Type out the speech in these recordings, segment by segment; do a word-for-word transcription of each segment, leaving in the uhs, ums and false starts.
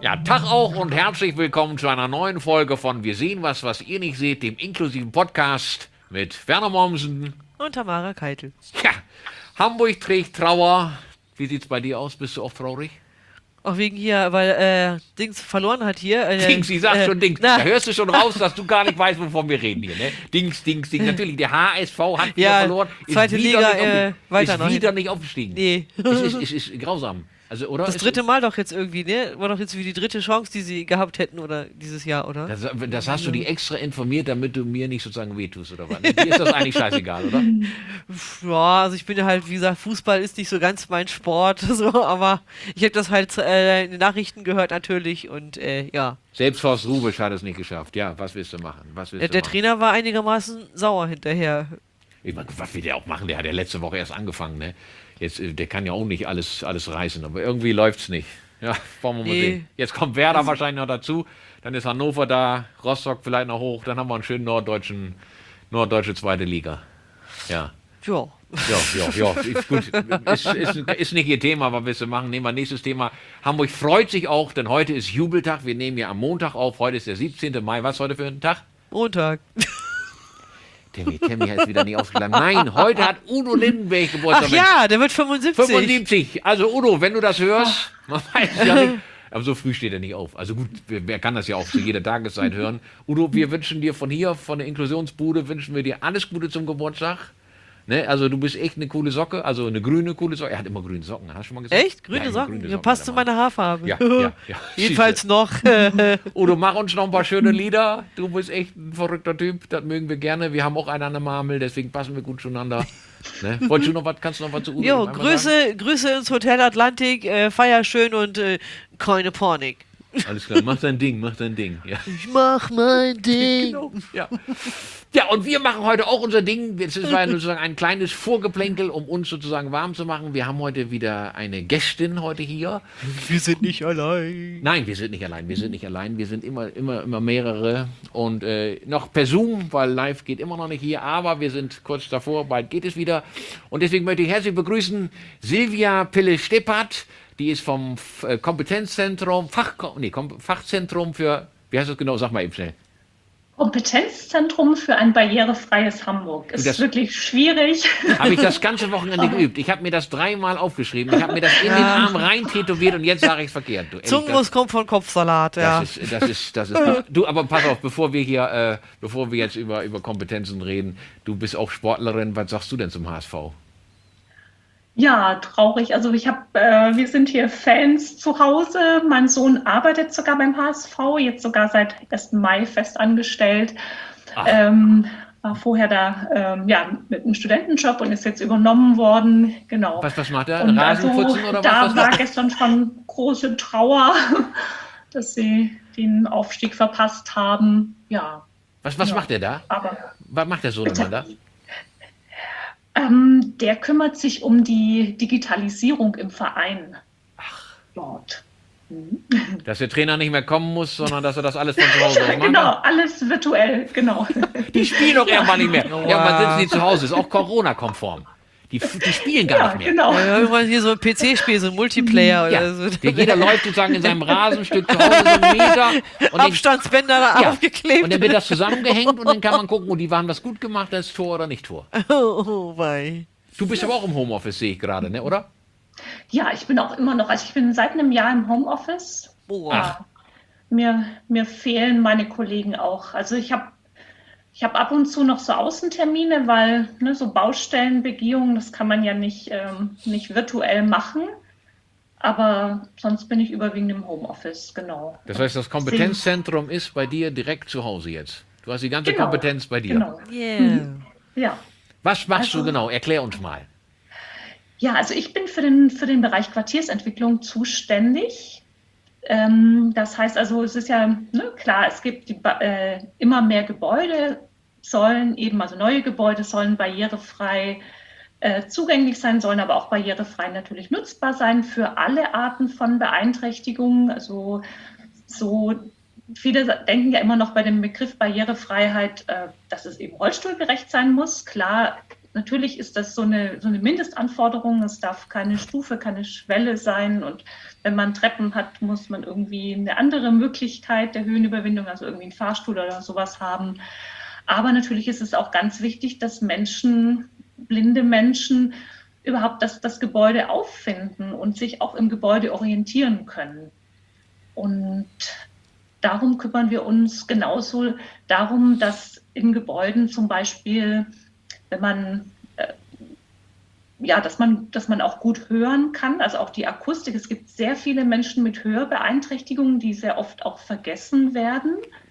Ja, Tag auch und herzlich willkommen zu einer neuen Folge von Wir sehen was, was ihr nicht seht, dem inklusiven Podcast mit Werner Mommsen und Tamara Keitel. Ja, Hamburg trägt Trauer. Wie sieht's bei dir aus? Bist du auch traurig? Auch wegen hier, weil äh, Dings verloren hat hier. Äh, Dings, ich sag äh, schon Dings. na. Da hörst du schon raus, dass du gar nicht weißt, wovon wir reden hier. Ne? Dings, Dings, Dings. Natürlich, der H S V hat wieder Ja, verloren. Ist zweite wieder Liga, nicht äh, aufge- weiter ist nach wieder hinten. nicht aufgestiegen. Nee. Es ist, es ist grausam. Also, oder? Das Es dritte ist- Mal doch jetzt irgendwie, ne? War doch jetzt wie die dritte Chance, die sie gehabt hätten, oder dieses Jahr, oder? Das, das hast du die extra informiert, damit du mir nicht sozusagen wehtust, oder was? Dir ist das eigentlich scheißegal, oder? Ja, also ich bin ja halt, wie gesagt, Fußball ist nicht so ganz mein Sport, so, aber ich habe das halt äh, in den Nachrichten gehört natürlich und äh, ja. Selbst Horst Rubisch hat es nicht geschafft. Ja, was willst du machen? Was willst Der, du der machen? Trainer war einigermaßen sauer hinterher. Ich meine, was will der auch machen? Der hat ja letzte Woche erst angefangen, ne? Jetzt, äh, der kann ja auch nicht alles, alles reißen, aber irgendwie läuft's nicht. Ja, wollen wir mal Nee. sehen. Jetzt kommt Werder wahrscheinlich noch dazu, dann ist Hannover da, Rostock vielleicht noch hoch, dann haben wir einen schönen norddeutschen, norddeutsche zweite Liga. Ja. Ja. Ja, ja, ja, ist gut. Ist, ist, ist nicht ihr Thema, aber willst du machen? Nehmen wir nächstes Thema. Hamburg freut sich auch, denn heute ist Jubeltag. Wir nehmen ja am Montag auf. Heute ist der siebzehnte Mai. Was ist heute für ein Tag? Montag. Timmy, Timmy ist wieder nicht ausgegangen. Nein, heute hat Udo Lindenberg Geburtstag. Ach ja, der wird fünfundsiebzig. fünfundsiebzig. Also Udo, wenn du das hörst, man weiß ja nicht. Aber so früh steht er nicht auf. Also gut, wer wer kann das ja auch zu jeder Tageszeit hören. Udo, wir wünschen dir von hier, von der Inklusionsbude, wünschen wir dir alles Gute zum Geburtstag. Ne, also du bist echt eine coole Socke, also eine grüne coole Socke. Er hat immer grüne Socken, hast du schon mal gesagt? Echt? Grüne Ja, immer Socken? grüne Ja, passt hat zu er mal. meiner Haarfarbe. Ja, ja, ja. Jedenfalls noch. Udo, mach uns noch ein paar schöne Lieder. Du bist echt ein verrückter Typ, das mögen wir gerne. Wir haben auch einen an der Marmel, deswegen passen wir gut zueinander. Ne? Wolltest du noch was, kannst du noch was zu Udo Jo, einmal sagen? Grüße, Grüße ins Hotel Atlantik, äh, feier schön und äh, keine Panik. Alles klar, mach dein Ding, mach dein Ding. Ja. Ich mach mein Ding. Genau, ja. Ja, und wir machen heute auch unser Ding. Es war ja sozusagen ein kleines Vorgeplänkel, um uns sozusagen warm zu machen. Wir haben heute wieder eine Gästin heute hier. Wir sind nicht allein. Nein, wir sind nicht allein. Wir sind nicht allein. Wir sind immer, immer, immer mehrere. Und äh, noch per Zoom, weil live geht immer noch nicht hier. Aber wir sind kurz davor. Bald geht es wieder. Und deswegen möchte ich herzlich begrüßen Silvia Pille-Steppert. Die ist vom F- äh, Kompetenzzentrum, Fach, nee, Kom Fachzentrum für, wie heißt das genau? Sag mal eben schnell. Kompetenzzentrum für ein barrierefreies Hamburg. Ist Das- wirklich schwierig. Habe ich das ganze Wochenende geübt. Ich habe mir das dreimal aufgeschrieben. Ich habe mir das in den Arm rein tätowiert und jetzt sage ich es verkehrt. Du, ehrlich, Zungenmus das, kommt von Kopfsalat, ja. das ist, das ist, das ist. Du, aber pass auf, bevor wir hier, äh, bevor wir jetzt über, über Kompetenzen reden, du bist auch Sportlerin. Was sagst du denn zum H S V? Ja, traurig. Also ich habe, äh, wir sind hier Fans zu Hause. Mein Sohn arbeitet sogar beim H S V, jetzt sogar seit ersten Mai fest angestellt. Ach. Ähm, war vorher da ähm, ja, mit einem Studentenjob und ist jetzt übernommen worden. Genau. Was, was macht er? Und Rasen also, putzen oder was? da was war macht er? gestern schon große Trauer, dass sie den Aufstieg verpasst haben. Ja, Was, was ja. macht er da? aber Was macht der Sohnemann da? Ähm, der kümmert sich um die Digitalisierung im Verein. Ach, dort. Dass der Trainer nicht mehr kommen muss, sondern dass er das alles von zu Hause aus macht? Genau, alles virtuell, genau. Die spielen doch irgendwann nicht mehr. Wow. Irgendwann sitzen die zu Hause. Ist auch Corona-konform. Die, die spielen gar Ja, nicht mehr. genau. Ja, irgendwann hier so ein P C-Spiel, so ein Multiplayer Ja, oder so. der jeder läuft sozusagen in seinem Rasenstück zu Hause so einen Meter und, den, Abstandsbänder da ja, aufgeklebt. und dann wird das zusammengehängt und dann kann man gucken, oh, die waren was gut gemacht, das ist Tor oder nicht Tor. Oh, wei. Du bist aber auch im Homeoffice, sehe ich gerade, ne, oder? Ja, ich bin auch immer noch, also ich bin seit einem Jahr im Homeoffice. Boah. Ach. Mir, mir fehlen meine Kollegen auch. Also ich habe ich hab ab und zu noch so Außentermine, weil ne, so Baustellenbegehungen, das kann man ja nicht, ähm, nicht virtuell machen. Aber sonst bin ich überwiegend im Homeoffice, genau. Das heißt, das Kompetenzzentrum ist bei dir direkt zu Hause jetzt. Du hast die ganze Genau, Kompetenz bei dir. Genau. Yeah. Ja. Was machst du Also- genau? Erklär uns mal. Ja, also ich bin für den, für den Bereich Quartiersentwicklung zuständig. Ähm, das heißt also, es ist ja ne, klar, es gibt die, Ba- äh, immer mehr Gebäude, sollen eben, also neue Gebäude sollen barrierefrei äh, zugänglich sein, sollen aber auch barrierefrei natürlich nutzbar sein für alle Arten von Beeinträchtigungen. Also so viele denken ja immer noch bei dem Begriff Barrierefreiheit, äh, dass es eben rollstuhlgerecht sein muss. Klar natürlich ist das so eine, so eine Mindestanforderung. Es darf keine Stufe, keine Schwelle sein. Und wenn man Treppen hat, muss man irgendwie eine andere Möglichkeit der Höhenüberwindung, also irgendwie einen Fahrstuhl oder sowas haben. Aber natürlich ist es auch ganz wichtig, dass Menschen, blinde Menschen, überhaupt das, das Gebäude auffinden und sich auch im Gebäude orientieren können. Und darum kümmern wir uns genauso darum, dass in Gebäuden zum Beispiel, wenn man, äh, ja, dass man, dass man auch gut hören kann, also auch die Akustik. Es gibt sehr viele Menschen mit Hörbeeinträchtigungen, die sehr oft auch vergessen werden.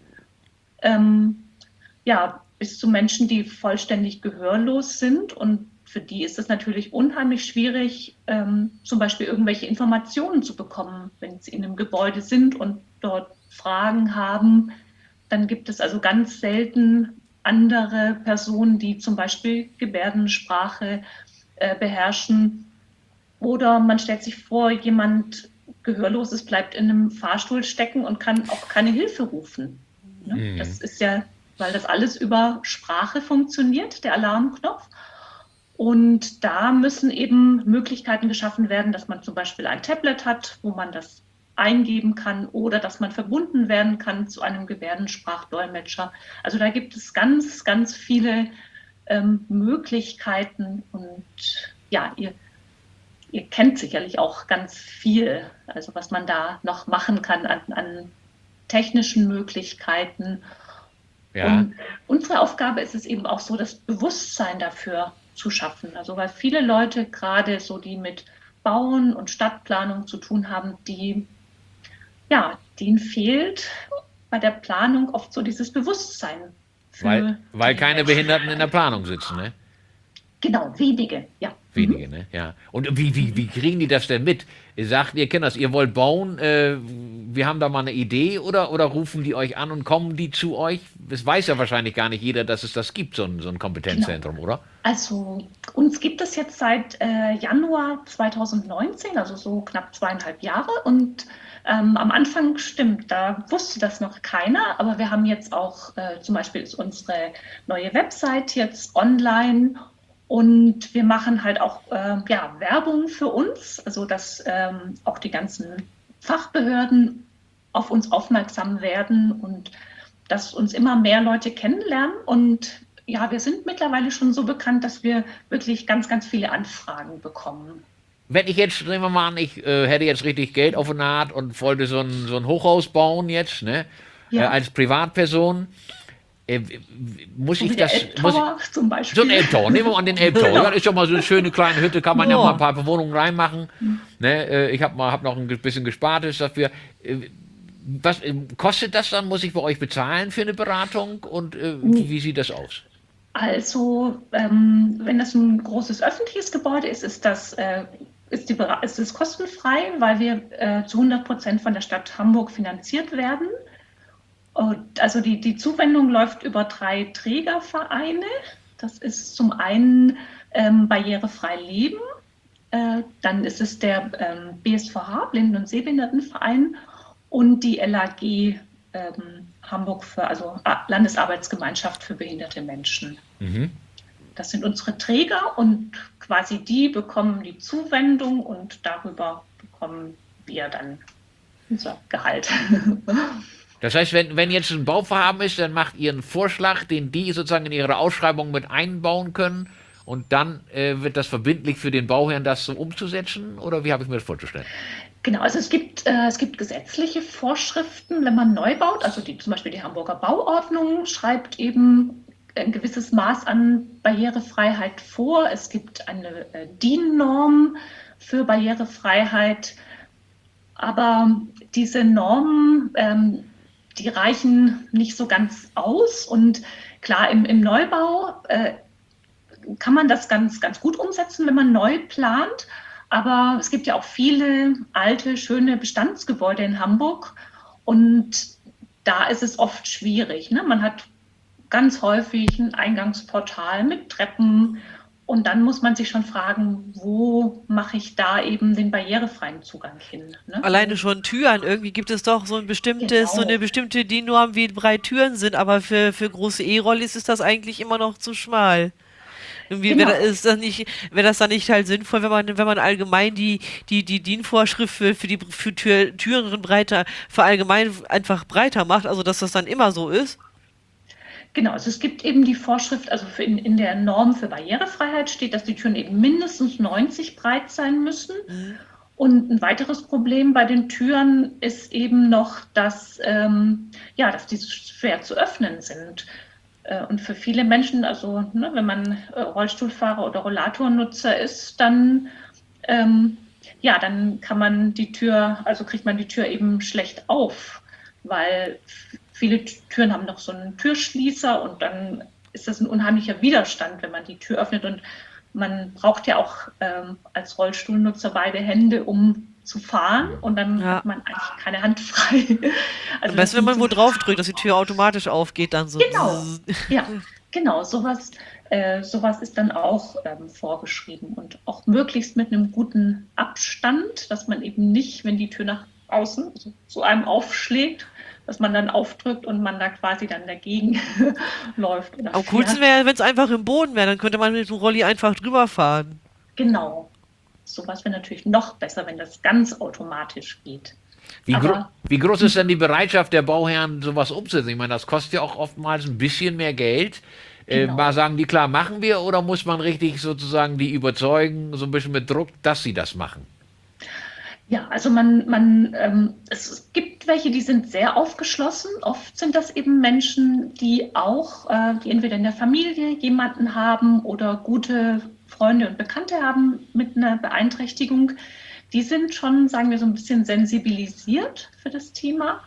Ähm, ja, bis zu Menschen, die vollständig gehörlos sind, und für die ist es natürlich unheimlich schwierig, ähm, zum Beispiel irgendwelche Informationen zu bekommen, wenn sie in einem Gebäude sind und dort Fragen haben. Dann gibt es also ganz selten andere Personen, die zum Beispiel Gebärdensprache äh, beherrschen. Oder man stellt sich vor, jemand Gehörloses bleibt in einem Fahrstuhl stecken und kann auch keine Hilfe rufen. Ne? Mhm. Das ist ja, weil das alles über Sprache funktioniert, der Alarmknopf. Und da müssen eben Möglichkeiten geschaffen werden, dass man zum Beispiel ein Tablet hat, wo man das eingeben kann, oder dass man verbunden werden kann zu einem Gebärdensprachdolmetscher. Also da gibt es ganz, ganz viele ähm, Möglichkeiten, und ja, ihr, ihr kennt sicherlich auch ganz viel, also was man da noch machen kann an, an technischen Möglichkeiten. Ja. Und unsere Aufgabe ist es eben auch so, das Bewusstsein dafür zu schaffen. Also weil viele Leute, gerade so die mit Bauen und Stadtplanung zu tun haben, die, ja, denen fehlt bei der Planung oft so dieses Bewusstsein. Für Weil, weil die keine Menschen. Behinderten in der Planung sitzen, ne? Genau, wenige, ja. Wenige, ne? Ja. Und wie, wie, wie kriegen die das denn mit? Ihr sagt, ihr kennt das, ihr wollt bauen, äh, wir haben da mal eine Idee, oder, oder rufen die euch an und kommen die zu euch? Das weiß ja wahrscheinlich gar nicht jeder, dass es das gibt, so ein, so ein Kompetenzzentrum, oder? Also uns gibt es jetzt seit äh, Januar zweitausendneunzehn, also so knapp zweieinhalb Jahre. Und ähm, am Anfang, stimmt, da wusste das noch keiner. Aber wir haben jetzt auch, äh, zum Beispiel ist unsere neue Website jetzt online. Und wir machen halt auch äh, ja, Werbung für uns, also dass ähm, auch die ganzen Fachbehörden auf uns aufmerksam werden und dass uns immer mehr Leute kennenlernen. Und ja, wir sind mittlerweile schon so bekannt, dass wir wirklich ganz, ganz viele Anfragen bekommen. Wenn ich jetzt, nehmen wir mal an, ich äh, hätte jetzt richtig Geld auf der Naht und wollte so ein, so ein Hochhaus bauen jetzt, ne? Ja. Äh, als Privatperson. Äh, muss So ich wie der das. Muss Elbtower ich, zum Beispiel. so ein Elbtower, nehmen wir mal an den Elbtower. Genau. Das ist doch mal so eine schöne kleine Hütte, kann man ja, Ja. mal ein paar Bewohnungen reinmachen. Ne? Äh, ich habe hab noch ein bisschen Gespartes dafür. Äh, was äh, kostet das dann? Muss ich bei euch bezahlen für eine Beratung? Und äh, wie sieht das aus? Also, ähm, wenn das ein großes öffentliches Gebäude ist, ist das, äh, ist die, Bera- ist es kostenfrei, weil wir äh, zu hundert Prozent von der Stadt Hamburg finanziert werden. Und also die, die Zuwendung läuft über drei Trägervereine. Das ist zum einen ähm, Barrierefrei Leben, äh, dann ist es der ähm, B S V H, Blinden- und Sehbehindertenverein, und die L A G ähm, Hamburg, für, also Landesarbeitsgemeinschaft für behinderte Menschen. Mhm. Das sind unsere Träger, und quasi die bekommen die Zuwendung, und darüber bekommen wir dann unser Gehalt. Das heißt, wenn, wenn jetzt ein Bauvorhaben ist, dann macht ihr einen Vorschlag, den die sozusagen in ihre Ausschreibung mit einbauen können, und dann äh, wird das verbindlich für den Bauherrn, das so umzusetzen? Oder wie habe ich mir das vorzustellen? Genau, also es gibt, äh, es gibt gesetzliche Vorschriften, wenn man neu baut. Also die, zum Beispiel die Hamburger Bauordnung schreibt eben ein gewisses Maß an Barrierefreiheit vor. Es gibt eine äh, D I N-Norm für Barrierefreiheit. Aber diese Normen, ähm, die reichen nicht so ganz aus. Und klar, im, im Neubau äh, kann man das ganz, ganz gut umsetzen, wenn man neu plant. Aber es gibt ja auch viele alte, schöne Bestandsgebäude in Hamburg. Und da ist es oft schwierig. Ne? Man hat ganz häufig ein Eingangsportal mit Treppen. Und dann muss man sich schon fragen, wo mache ich da eben den barrierefreien Zugang hin? Ne? Alleine schon Türen. Irgendwie gibt es doch so ein bestimmtes, Genau. so eine bestimmte D I N-Norm, wie breit Türen sind, aber für, für große E-Rollis ist das eigentlich immer noch zu schmal. Irgendwie Genau. wäre das, das nicht, wäre das dann nicht halt sinnvoll, wenn man, wenn man allgemein die, die, die D I N-Vorschrift für, für die für Tür, Türen breiter, für allgemein einfach breiter macht, also dass das dann immer so ist? Genau, also es gibt eben die Vorschrift, also für in, in der Norm für Barrierefreiheit steht, dass die Türen eben mindestens neunzig breit sein müssen. Mhm. Und ein weiteres Problem bei den Türen ist eben noch, dass, ähm, ja, dass die schwer zu öffnen sind. Äh, und für viele Menschen, also ne, wenn man äh, Rollstuhlfahrer oder Rollatornutzer ist, dann, ähm, ja, dann kann man die Tür, also kriegt man die Tür eben schlecht auf, weil viele Türen haben noch so einen Türschließer und dann ist das ein unheimlicher Widerstand, wenn man die Tür öffnet. Und man braucht ja auch ähm, als Rollstuhlnutzer beide Hände, um zu fahren, und dann Ja. hat man eigentlich keine Hand frei. Also Am das besten, wenn sind man so- wo drauf drückt, dass die Tür automatisch aufgeht, dann so. Genau. zzzz. Ja, genau, sowas, äh, sowas ist dann auch ähm, vorgeschrieben und auch möglichst mit einem guten Abstand, dass man eben nicht, wenn die Tür nach außen also zu einem aufschlägt, dass man dann aufdrückt und man da quasi dann dagegen läuft oder Am coolsten fährt. wäre, wenn es einfach im Boden wäre, dann könnte man mit dem Rolli einfach drüber fahren. Genau. Sowas wäre natürlich noch besser, wenn das ganz automatisch geht. Wie, gro Aber- wie groß ist denn die Bereitschaft der Bauherren, sowas umzusetzen? Ich meine, das kostet ja auch oftmals ein bisschen mehr Geld. Äh, Genau. mal sagen die, klar, machen wir, oder muss man richtig sozusagen die überzeugen, so ein bisschen mit Druck, dass sie das machen? Ja, also man, man ähm, es gibt welche, die sind sehr aufgeschlossen. Oft sind das eben Menschen, die auch, äh, die entweder in der Familie jemanden haben oder gute Freunde und Bekannte haben mit einer Beeinträchtigung. Die sind schon, sagen wir, so ein bisschen sensibilisiert für das Thema.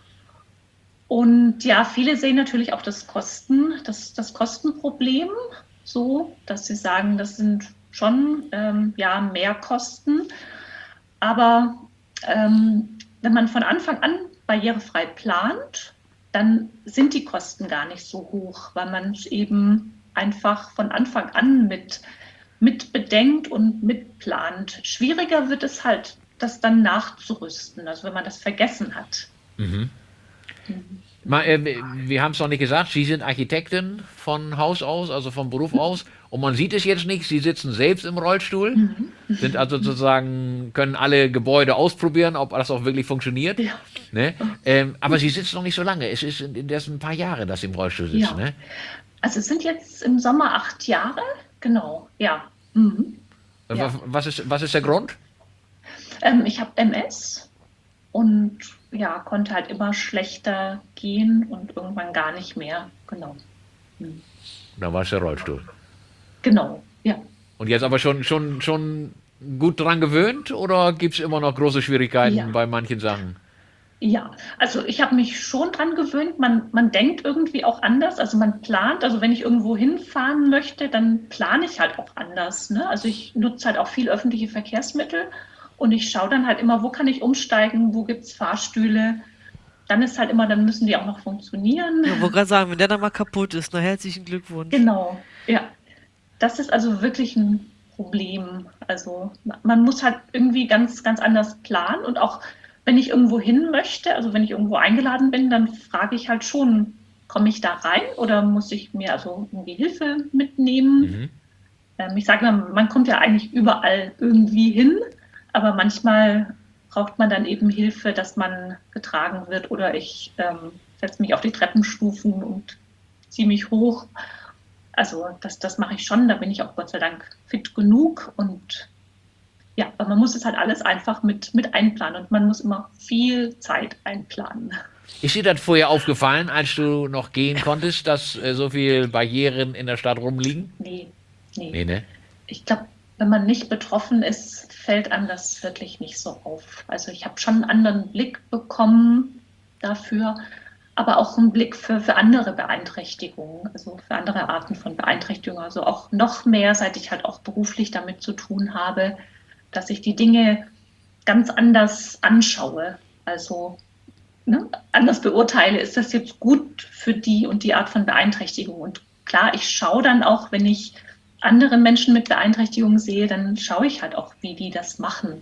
Und ja, viele sehen natürlich auch das Kosten, das, das Kostenproblem, so, dass sie sagen, das sind schon ähm, ja, Mehrkosten. Aber ähm, wenn man von Anfang an barrierefrei plant, dann sind die Kosten gar nicht so hoch, weil man es eben einfach von Anfang an mit, mit bedenkt und mitplant. Schwieriger wird es halt, das dann nachzurüsten, also wenn man das vergessen hat. Mhm. Mal, äh, wir haben es noch nicht gesagt, Sie sind Architektin von Haus aus, also vom Beruf aus. Und man sieht es jetzt nicht, Sie sitzen selbst im Rollstuhl, sind also sozusagen, können alle Gebäude ausprobieren, ob das auch wirklich funktioniert. Ja. Ne? Ähm, aber Sie sitzen noch nicht so lange. Es ist in, in das ein paar Jahre, dass Sie im Rollstuhl sitzen. Ja. Ne? Also es sind jetzt im Sommer acht Jahre, genau, ja. Mhm. Äh, Ja. wa- Was, ist, was ist der Grund? Ähm, ich habe M S und ja, konnte halt immer schlechter gehen und irgendwann gar nicht mehr. Genau. Mhm. Da war es der Rollstuhl. Genau, ja. Und jetzt aber schon, schon, schon gut dran gewöhnt, oder gibt es immer noch große Schwierigkeiten Ja. bei manchen Sachen? Ja, also ich habe mich schon dran gewöhnt. Man, man denkt irgendwie auch anders. Also man plant, also wenn ich irgendwo hinfahren möchte, dann plane ich halt auch anders. Ne? Also ich nutze halt auch viel öffentliche Verkehrsmittel und ich schaue dann halt immer, wo kann ich umsteigen, wo gibt es Fahrstühle. Dann ist halt immer, dann müssen die auch noch funktionieren. Ich wollte gerade sagen, wenn der dann mal kaputt ist, na herzlichen Glückwunsch. Genau, ja. Das ist also wirklich ein Problem. Also man muss halt irgendwie ganz, ganz anders planen und auch wenn ich irgendwo hin möchte, also wenn ich irgendwo eingeladen bin, dann frage ich halt schon, komme ich da rein oder muss ich mir also irgendwie Hilfe mitnehmen? Mhm. Ähm, ich sage mal, man kommt ja eigentlich überall irgendwie hin, aber manchmal braucht man dann eben Hilfe, dass man getragen wird oder ich ähm, setze mich auf die Treppenstufen und ziehe mich hoch. Also das, das mache ich schon, da bin ich auch Gott sei Dank fit genug und ja, aber man muss es halt alles einfach mit, mit einplanen und man muss immer viel Zeit einplanen. Ist dir das vorher aufgefallen, als du noch gehen konntest, dass äh, so viele Barrieren in der Stadt rumliegen? Nee, nee. Nee, ne? Ich glaube, wenn man nicht betroffen ist, fällt einem das wirklich nicht so auf. Also ich habe schon einen anderen Blick bekommen dafür, aber auch einen Blick für, für andere Beeinträchtigungen, also für andere Arten von Beeinträchtigungen. Also auch noch mehr, seit ich halt auch beruflich damit zu tun habe, dass ich die Dinge ganz anders anschaue. Also ne, anders beurteile, ist das jetzt gut für die und die Art von Beeinträchtigung. Und klar, ich schaue dann auch, wenn ich andere Menschen mit Beeinträchtigungen sehe, dann schaue ich halt auch, wie die das machen.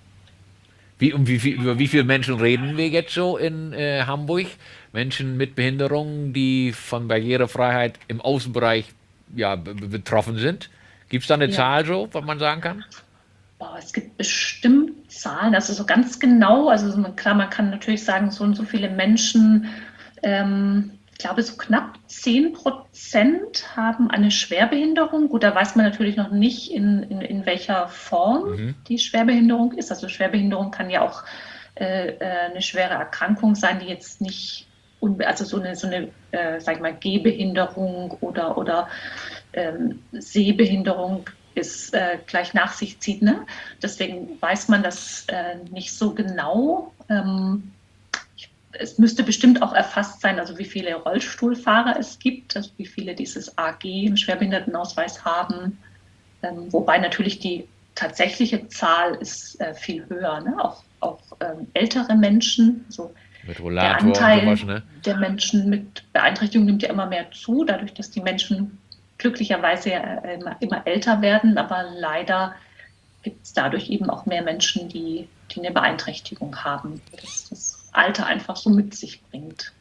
Wie, um wie viel, über wie viele Menschen reden wir jetzt so in äh, Hamburg? Menschen mit Behinderungen, die von Barrierefreiheit im Außenbereich ja, be betroffen sind. Gibt es da eine Ja. Zahl so, was man sagen kann? Boah, es gibt bestimmt Zahlen, also so ganz genau, also man, klar, man kann natürlich sagen, so und so viele Menschen, ähm, ich glaube so knapp zehn Prozent haben eine Schwerbehinderung. Gut, da weiß man natürlich noch nicht, in, in, in welcher Form Mhm. die Schwerbehinderung ist. Also Schwerbehinderung kann ja auch äh, äh, eine schwere Erkrankung sein, die jetzt nicht, unbe also so eine, so eine äh, sag ich mal, Gehbehinderung oder, oder ähm, Sehbehinderung ist, äh, gleich nach sich zieht. Ne? Deswegen weiß man das äh, nicht so genau. Ähm, ich, es müsste bestimmt auch erfasst sein, also wie viele Rollstuhlfahrer es gibt, also wie viele dieses A G im Schwerbehindertenausweis haben. Ähm, wobei natürlich die tatsächliche Zahl ist äh, viel höher. Ne? Auch, auch ähm, ältere Menschen, so Mit der Rollator und Anteil sowas, ne? der Menschen mit Beeinträchtigung nimmt ja immer mehr zu, dadurch, dass die Menschen glücklicherweise ja immer, immer älter werden, aber leider gibt es dadurch eben auch mehr Menschen, die, die eine Beeinträchtigung haben, dass das Alter einfach so mit sich bringt.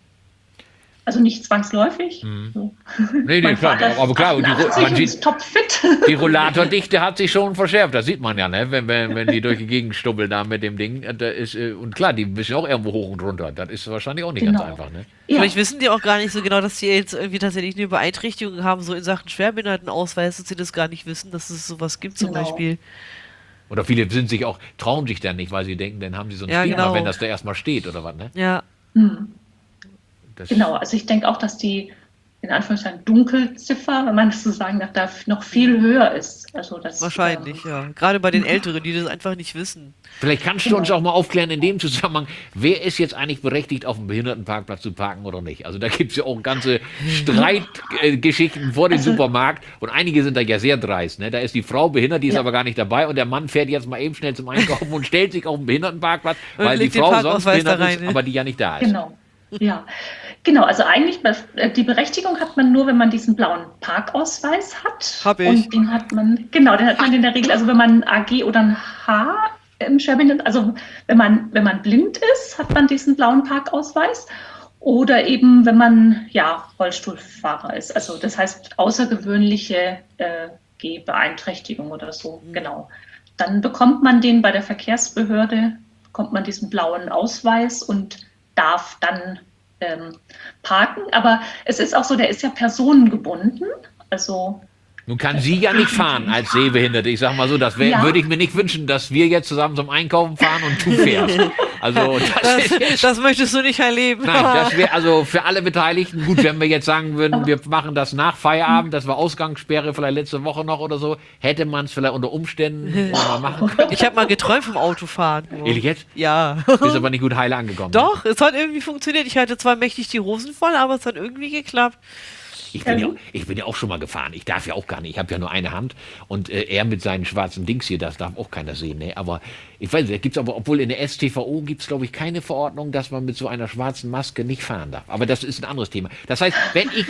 Also nicht zwangsläufig. Mhm. So. Nee, nee, Mein klar, Vater ist aber klar, und die, Ro- achtundachtzig man und sieht, ist topfit. die Rollatordichte hat sich schon verschärft, das sieht man ja, ne? Wenn, wenn, wenn die durch die Gegend stubbeln da mit dem Ding. Da ist, äh, und klar, die müssen auch irgendwo hoch und runter. Das ist wahrscheinlich auch nicht Genau. ganz einfach, ne? Ja, Vielleicht wissen die auch gar nicht so genau, dass sie jetzt irgendwie tatsächlich eine Beeinträchtigung haben, so in Sachen Schwerbehindertenausweis, dass sie das gar nicht wissen, dass es sowas gibt zum Genau. Beispiel. Oder viele sind sich auch, trauen sich dann nicht, weil sie denken, dann haben sie so ein Ja, Stigma, genau. wenn das da erstmal steht oder was, ne? Ja, hm. Das, Genau, also ich denke auch, dass die in Anführungszeichen Dunkelziffer, wenn man das so sagen darf, da noch viel höher ist. Also das, wahrscheinlich, ähm, ja. Gerade bei den Älteren, die das einfach nicht wissen. Vielleicht kannst du uns auch mal aufklären in dem Zusammenhang, wer ist jetzt eigentlich berechtigt, auf dem Behindertenparkplatz zu parken oder nicht? Also da gibt es ja auch ganze Streitgeschichten vor dem Also- Supermarkt und einige sind da ja sehr dreist. Ne? Da ist die Frau behindert, die ist Ja. aber gar nicht dabei und der Mann fährt jetzt mal eben schnell zum Einkaufen und stellt sich auf den Behindertenparkplatz, Und weil die legt den Frau sonst Parkausweis da behindert rein, ist, ne? aber die ja nicht da ist. Genau. Ja, genau. Also eigentlich äh, die Berechtigung hat man nur, wenn man diesen blauen Parkausweis hat. Hab ich. Und den hat man, genau, den hat man in der Regel, also wenn man ein A G oder ein H im Schwerbehinderten, also wenn man, wenn man blind ist, hat man diesen blauen Parkausweis. Oder eben, wenn man ja Rollstuhlfahrer ist. Also das heißt außergewöhnliche äh, Gehbeeinträchtigung oder so, Mhm. genau. Dann bekommt man den bei der Verkehrsbehörde, bekommt man diesen blauen Ausweis und darf dann ähm, parken. Aber es ist auch so, der ist ja personengebunden. Also Nun kann sie ja nicht fahren als Sehbehinderte. Ich sag mal so, das wär, Ja. würde ich mir nicht wünschen, dass wir jetzt zusammen zum Einkaufen fahren und du fährst. Also das, Das, ist jetzt, das möchtest du nicht erleben. nein, das wäre also für alle Beteiligten gut, wenn wir jetzt sagen würden, wir machen das nach Feierabend, das war Ausgangssperre vielleicht letzte Woche noch oder so, hätte man es vielleicht unter Umständen mal machen können. Ich habe mal geträumt vom Autofahren. Ehrlich jetzt? Ja. Bist aber nicht gut heile angekommen. Doch, es hat irgendwie funktioniert. Ich hatte zwar mächtig die Hosen voll, aber es hat irgendwie geklappt. Ich bin, ja, ich bin ja auch schon mal gefahren. Ich darf ja auch gar nicht. Ich habe ja nur eine Hand. Und äh, er mit seinen schwarzen Dings hier, das darf auch keiner sehen. Ne? Aber ich weiß nicht, da gibt es aber, obwohl in der S T V O gibt es, glaube ich, keine Verordnung, dass man mit so einer schwarzen Maske nicht fahren darf. Aber das ist ein anderes Thema. Das heißt, wenn ich...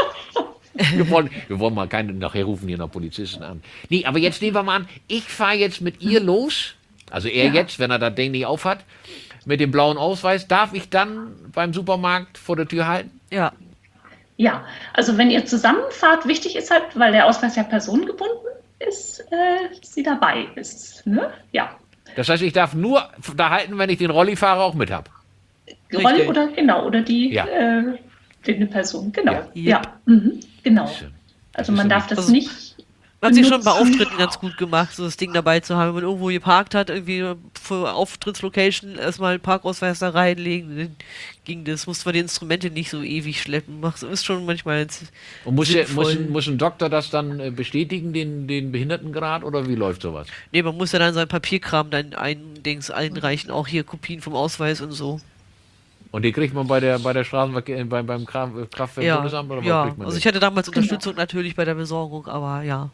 wir, wollen, wir wollen mal keine, nachher rufen hier noch Polizisten an. Nee, aber jetzt nehmen wir mal an, ich fahre jetzt mit ihr los. Also er Ja. jetzt, wenn er das Ding nicht aufhat, mit dem blauen Ausweis. Darf ich dann beim Supermarkt vor der Tür halten? Ja. ja, also wenn ihr zusammenfahrt, wichtig ist halt, weil der Ausweis ja personengebunden ist, äh, dass sie dabei ist. Ne? Ja. Das heißt, ich darf nur da halten, wenn ich den Rollifahrer auch mit habe. Rolli Richtig. oder genau, oder die Ja. äh, eine Person, genau. Ja. Ja, mhm, genau. Schön. Also ist man ja darf das Also- nicht. Hat sich schon bei benutzen. Auftritten ganz gut gemacht, so das Ding dabei zu haben. Wenn man irgendwo geparkt hat, irgendwie für Auftrittslocation erstmal einen Parkausweis da reinlegen, dann ging das. Musste man die Instrumente nicht so ewig schleppen. Macht- Ist schon manchmal jetzt Und muss, der, sinnvoll. muss, ein- muss ein Doktor das dann äh, bestätigen, den, den Behindertengrad, oder wie läuft sowas? Nee, man muss ja dann sein Papierkram dann ein Dings einreichen, auch hier Kopien vom Ausweis und so. Und die kriegt man bei der bei der Straßenverkehr, beim, beim Kraft- Kraftwerk-Bundesamt oder was ja. kriegt man? Also denn? ich hatte damals Unterstützung natürlich bei der Besorgung, aber ja.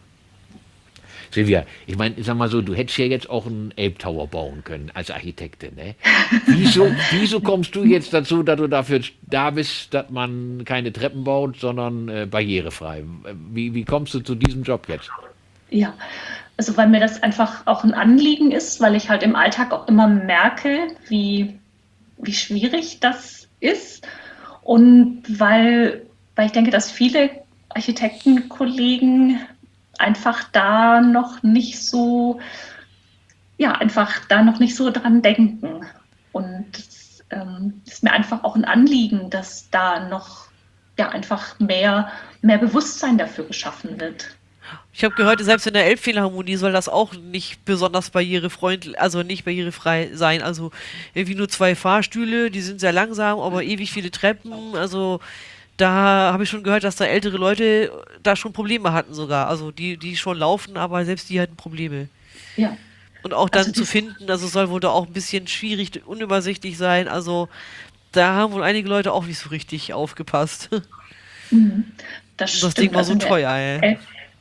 Silvia, ich meine, sag mal so, du hättest ja jetzt auch einen Elbtower bauen können als Architektin, ne? Wieso, wieso kommst du jetzt dazu, dass du dafür da bist, dass man keine Treppen baut, sondern äh, barrierefrei? Wie, wie kommst du zu diesem Job jetzt? Ja, also weil mir das einfach auch ein Anliegen ist, weil ich halt im Alltag auch immer merke, wie, wie schwierig das ist. Und weil, weil ich denke, dass viele Architektenkollegen einfach da noch nicht so, ja, einfach da noch nicht so dran denken. Und es ähm, ist mir einfach auch ein Anliegen, dass da noch ja einfach mehr, mehr Bewusstsein dafür geschaffen wird. Ich habe gehört, selbst in der Elbphilharmonie soll das auch nicht besonders barrierefreundlich, also nicht barrierefrei sein. Also irgendwie nur zwei Fahrstühle, die sind sehr langsam, aber ewig viele Treppen. Also da habe ich schon gehört, dass da ältere Leute da schon Probleme hatten sogar. Also die, die schon laufen, aber selbst die hatten Probleme. Ja. Und auch dann Also zu dies- finden, also es soll wohl da auch ein bisschen schwierig, unübersichtlich sein. Also da haben wohl einige Leute auch nicht so richtig aufgepasst. Mhm. Das Und das stimmt. Ding war Also so in der teuer, ey.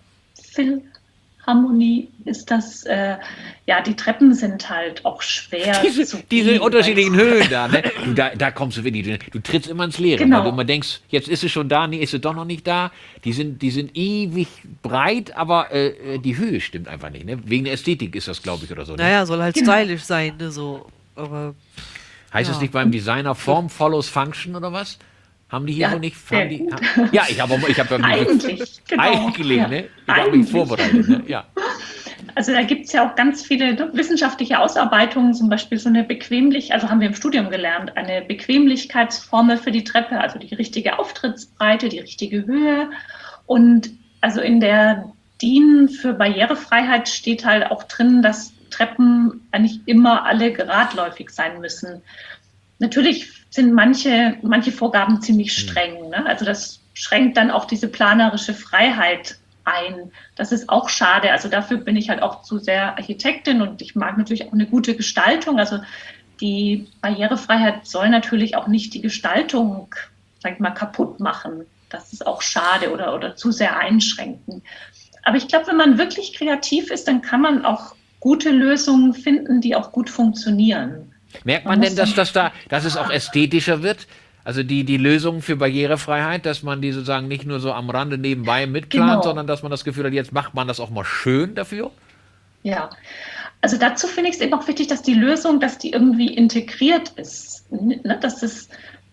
Elbphilharmonie ist das, äh, ja, die Treppen sind halt auch schwer Diese, zu diese gehen, unterschiedlichen weil- Höhen da, ne? Du, da, da kommst du wirklich, du trittst immer ins Leere, Genau. weil du immer denkst, jetzt ist es schon da, nee, ist es doch noch nicht da. Die sind, die sind ewig breit, aber äh, die Höhe stimmt einfach nicht, ne? Wegen der Ästhetik ist das, glaube ich, oder so. Ne? Naja, soll halt Genau. stylisch sein, ne, so. Aber Heißt es ja. nicht beim Designer Form follows Function oder was? Haben die hier Ja, wohl nicht? sehr Haben die, gut. ha, ja, ich habe ich hab, Eigentlich, genau. eigentlich, Ja, ne? Ich habe mich eigentlich. vorbereitet, ne? Ja. Also da gibt es ja auch ganz viele ne, wissenschaftliche Ausarbeitungen, zum Beispiel so eine Bequemlich, also haben wir im Studium gelernt, eine Bequemlichkeitsformel für die Treppe, also die richtige Auftrittsbreite, die richtige Höhe. Und also in der D I N für Barrierefreiheit steht halt auch drin, dass Treppen eigentlich immer alle geradläufig sein müssen. Natürlich sind manche, manche Vorgaben ziemlich streng. Ne? Also das schränkt dann auch diese planerische Freiheit ein. Das ist auch schade. Also dafür bin ich halt auch zu sehr Architektin und ich mag natürlich auch eine gute Gestaltung. Also die Barrierefreiheit soll natürlich auch nicht die Gestaltung, sag ich mal, kaputt machen. Das ist auch schade oder, oder zu sehr einschränken. Aber ich glaube, wenn man wirklich kreativ ist, dann kann man auch gute Lösungen finden, die auch gut funktionieren. Merkt Man man denn, muss dass dann- das da, dass es auch ästhetischer wird? Also die, die Lösung für Barrierefreiheit, dass man die sozusagen nicht nur so am Rande nebenbei mitplant, Genau. sondern dass man das Gefühl hat, jetzt macht man das auch mal schön dafür? Ja, also dazu finde ich es eben auch wichtig, dass die Lösung, dass die irgendwie integriert ist, ne? Dass es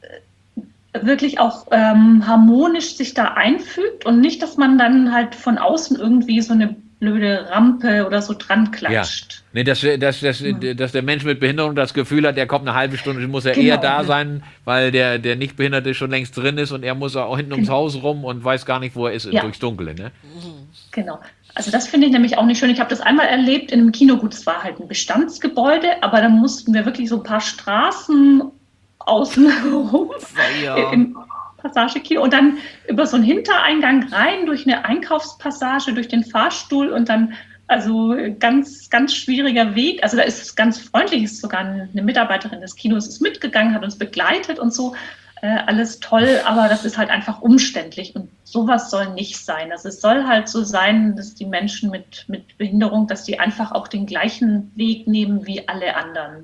äh, wirklich auch ähm, harmonisch sich da einfügt und nicht, dass man dann halt von außen irgendwie so eine blöde Rampe oder so dran klatscht. Nee, dass, dass, dass, dass der Mensch mit Behinderung das Gefühl hat, der kommt eine halbe Stunde, muss er Genau. eher da sein, weil der, der Nichtbehinderte schon längst drin ist und er muss auch hinten ums Genau. Haus rum und weiß gar nicht, wo er ist, Ja. durchs Dunkle. Ne? Genau. Also das finde ich nämlich auch nicht schön. Ich habe das einmal erlebt in einem Kino. Gut, es war halt ein Bestandsgebäude, aber da mussten wir wirklich so ein paar Straßen außen rum Ja. im Passagekino und dann über so einen Hintereingang rein durch eine Einkaufspassage, durch den Fahrstuhl und dann also ganz, ganz schwieriger Weg. Also da ist es ganz freundlich, ist sogar eine Mitarbeiterin des Kinos ist mitgegangen, hat uns begleitet und so. Äh, alles toll, aber das ist halt einfach umständlich und sowas soll nicht sein. Also es soll halt so sein, dass die Menschen mit, mit Behinderung, dass die einfach auch den gleichen Weg nehmen wie alle anderen.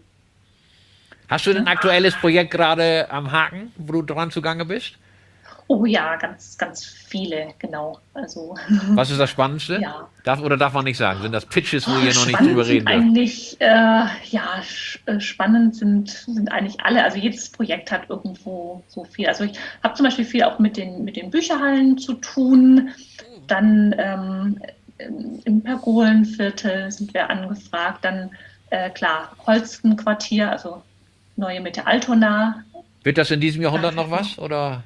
Hast du denn ein aktuelles Projekt gerade am Haken, wo du dran zugange bist? Oh ja, ganz, ganz viele, genau. Also Was ist das Spannendste? Ja. Darf, oder darf man nicht sagen? Sind das Pitches, wo Oh, ihr noch nicht spannend drüber sind reden dürft? eigentlich, äh, ja, sch- äh, spannend sind, sind eigentlich alle. Also jedes Projekt hat irgendwo so viel. Also ich habe zum Beispiel viel auch mit den, mit den Bücherhallen zu tun. Dann ähm, im Pergolenviertel sind wir angefragt. Dann, äh, klar, Holstenquartier, also Neue Mitte Altona. Wird das in diesem Jahrhundert noch was? Oder?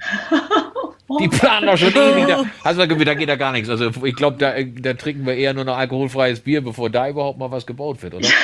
Die planen doch schon ewig. Da, hast du gesagt, da geht da gar nichts. Also ich glaube, da, da trinken wir eher nur noch alkoholfreies Bier, bevor da überhaupt mal was gebaut wird, oder?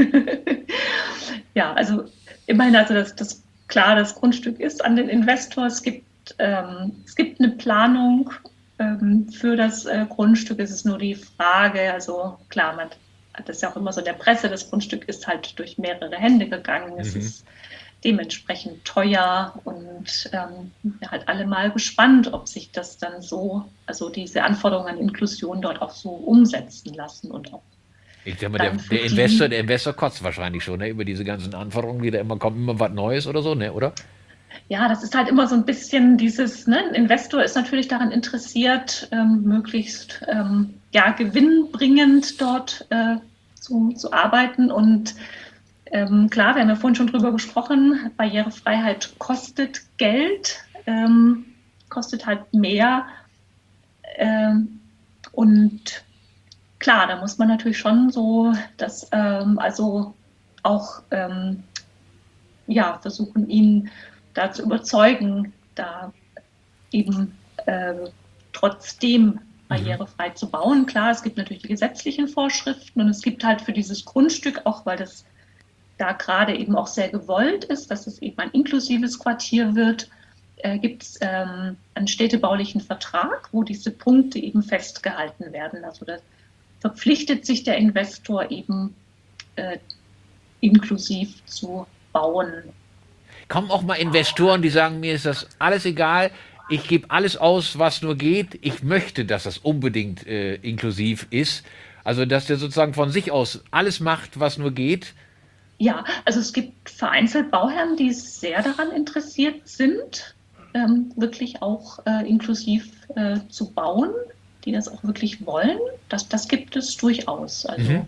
Ja, also immerhin, also das, das klar, das Grundstück ist an den Investor. Es gibt, ähm, es gibt eine Planung ähm, für das äh, Grundstück. Es ist nur die Frage, also klar, man hat das ja auch immer so in der Presse, das Grundstück ist halt durch mehrere Hände gegangen. Es Mhm. ist dementsprechend teuer und ähm, wir halt alle mal gespannt, ob sich das dann so, also diese Anforderungen an Inklusion dort auch so umsetzen lassen und auch Ich sag mal, der, Dann für der die- Investor, der Investor kotzt wahrscheinlich schon, ne? Über diese ganzen Anforderungen, die da immer kommen, immer was Neues oder so, ne? Oder? Ja, das ist halt immer so ein bisschen dieses, ne, ein Investor ist natürlich daran interessiert, ähm, möglichst ähm, ja, gewinnbringend dort äh, zu, zu arbeiten. Und ähm, klar, wir haben ja vorhin schon drüber gesprochen, Barrierefreiheit kostet Geld, ähm, kostet halt mehr. Ähm, und klar, da muss man natürlich schon so das, ähm, also auch ähm, ja, versuchen, ihn da zu überzeugen, da eben äh, trotzdem Mhm. barrierefrei zu bauen. Klar, es gibt natürlich die gesetzlichen Vorschriften und es gibt halt für dieses Grundstück, auch weil das da gerade eben auch sehr gewollt ist, dass es eben ein inklusives Quartier wird, äh, gibt es ähm, einen städtebaulichen Vertrag, wo diese Punkte eben festgehalten werden. Also da verpflichtet sich der Investor eben äh, inklusiv zu bauen. Kommen auch mal Investoren, die sagen, mir ist das alles egal, ich gebe alles aus, was nur geht, ich möchte, dass das unbedingt äh, inklusiv ist. Also, dass der sozusagen von sich aus alles macht, was nur geht. Ja, also es gibt vereinzelt Bauherren, die sehr daran interessiert sind, ähm, wirklich auch äh, inklusiv äh, zu bauen, die das auch wirklich wollen. Das, das gibt es durchaus. Mhm. Also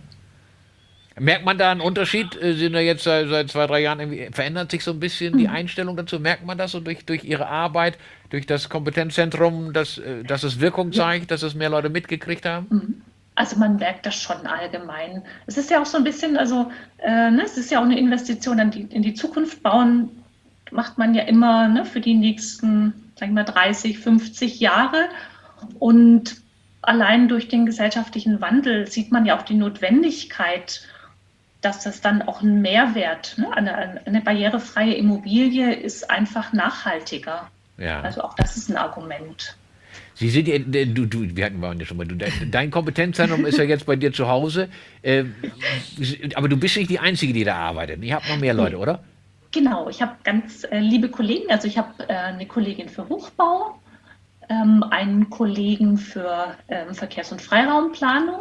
Merkt man da einen Unterschied? Äh, Sind da jetzt seit, seit zwei, drei Jahren irgendwie, verändert sich so ein bisschen die hm, Einstellung dazu? Merkt man das so durch, durch Ihre Arbeit, durch das Kompetenzzentrum, dass, äh, dass es Wirkung ja, zeigt, dass es mehr Leute mitgekriegt haben? hm. Also man merkt das schon allgemein. Es ist ja auch so ein bisschen, also äh, ne, es ist ja auch eine Investition in die, in die Zukunft. Bauen macht man ja immer, ne, für die nächsten, sagen wir, dreißig, fünfzig Jahre. Und allein durch den gesellschaftlichen Wandel sieht man ja auch die Notwendigkeit, dass das dann auch ein Mehrwert, ne? eine, eine barrierefreie Immobilie ist einfach nachhaltiger. Ja. Also auch das ist ein Argument. Sie sind ja, du, du, wir hatten waren ja schon mal, du, dein Kompetenzzentrum ist ja jetzt bei dir zu Hause, äh, aber du bist nicht die Einzige, die da arbeitet. Ihr habt noch mehr Leute, Nee. oder? Genau, ich habe ganz äh, liebe Kollegen. Also ich habe äh, eine Kollegin für Hochbau, ähm, einen Kollegen für ähm, Verkehrs- und Freiraumplanung,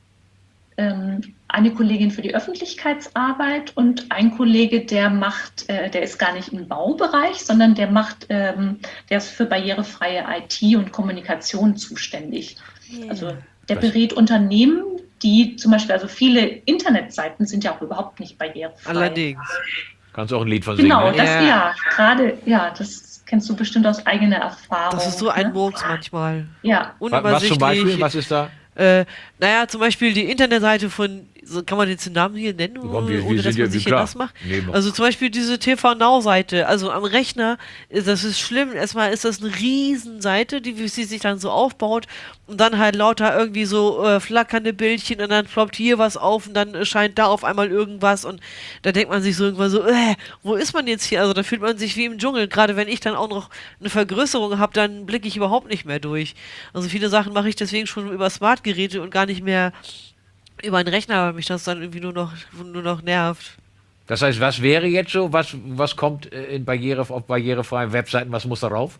ähm, eine Kollegin für die Öffentlichkeitsarbeit und ein Kollege, der macht, äh, der ist gar nicht im Baubereich, sondern der macht, ähm, der ist für barrierefreie I T und Kommunikation zuständig. Also der Was? berät Unternehmen, die zum Beispiel, also viele Internetseiten sind ja auch überhaupt nicht barrierefrei. Allerdings. Kannst du auch ein Lied von singen, Genau, ne? das Ja, ja, gerade, ja, das kennst du bestimmt aus eigener das ist Erfahrung, so ein ne? Murks manchmal. Ja, Wa- Was zum Beispiel? Unübersichtlich. Was ist da? Äh, naja, zum Beispiel die Internetseite von, so kann man jetzt den Namen hier nennen, Komm, wir, wir ohne sind dass ja, man sich hier klar. nass macht? Nee, mach. Also zum Beispiel diese T V Now-Seite, also am Rechner, ist- das ist schlimm. Erstmal ist das eine Riesenseite, die wie sie sich dann so aufbaut und dann halt lauter irgendwie so äh, flackernde Bildchen und dann ploppt hier was auf und dann erscheint da auf einmal irgendwas und da denkt man sich so irgendwann so, äh, wo ist man jetzt hier? Also da fühlt man sich wie im Dschungel. Gerade wenn ich dann auch noch eine Vergrößerung habe, dann blicke ich überhaupt nicht mehr durch. Also viele Sachen mache ich deswegen schon über Smartgeräte und gar nicht mehr über einen Rechner, weil mich das dann irgendwie nur noch, nur noch nervt. Das heißt, was wäre jetzt so? Was, was kommt äh, in Barriere, auf barrierefreien Webseiten? Was muss darauf?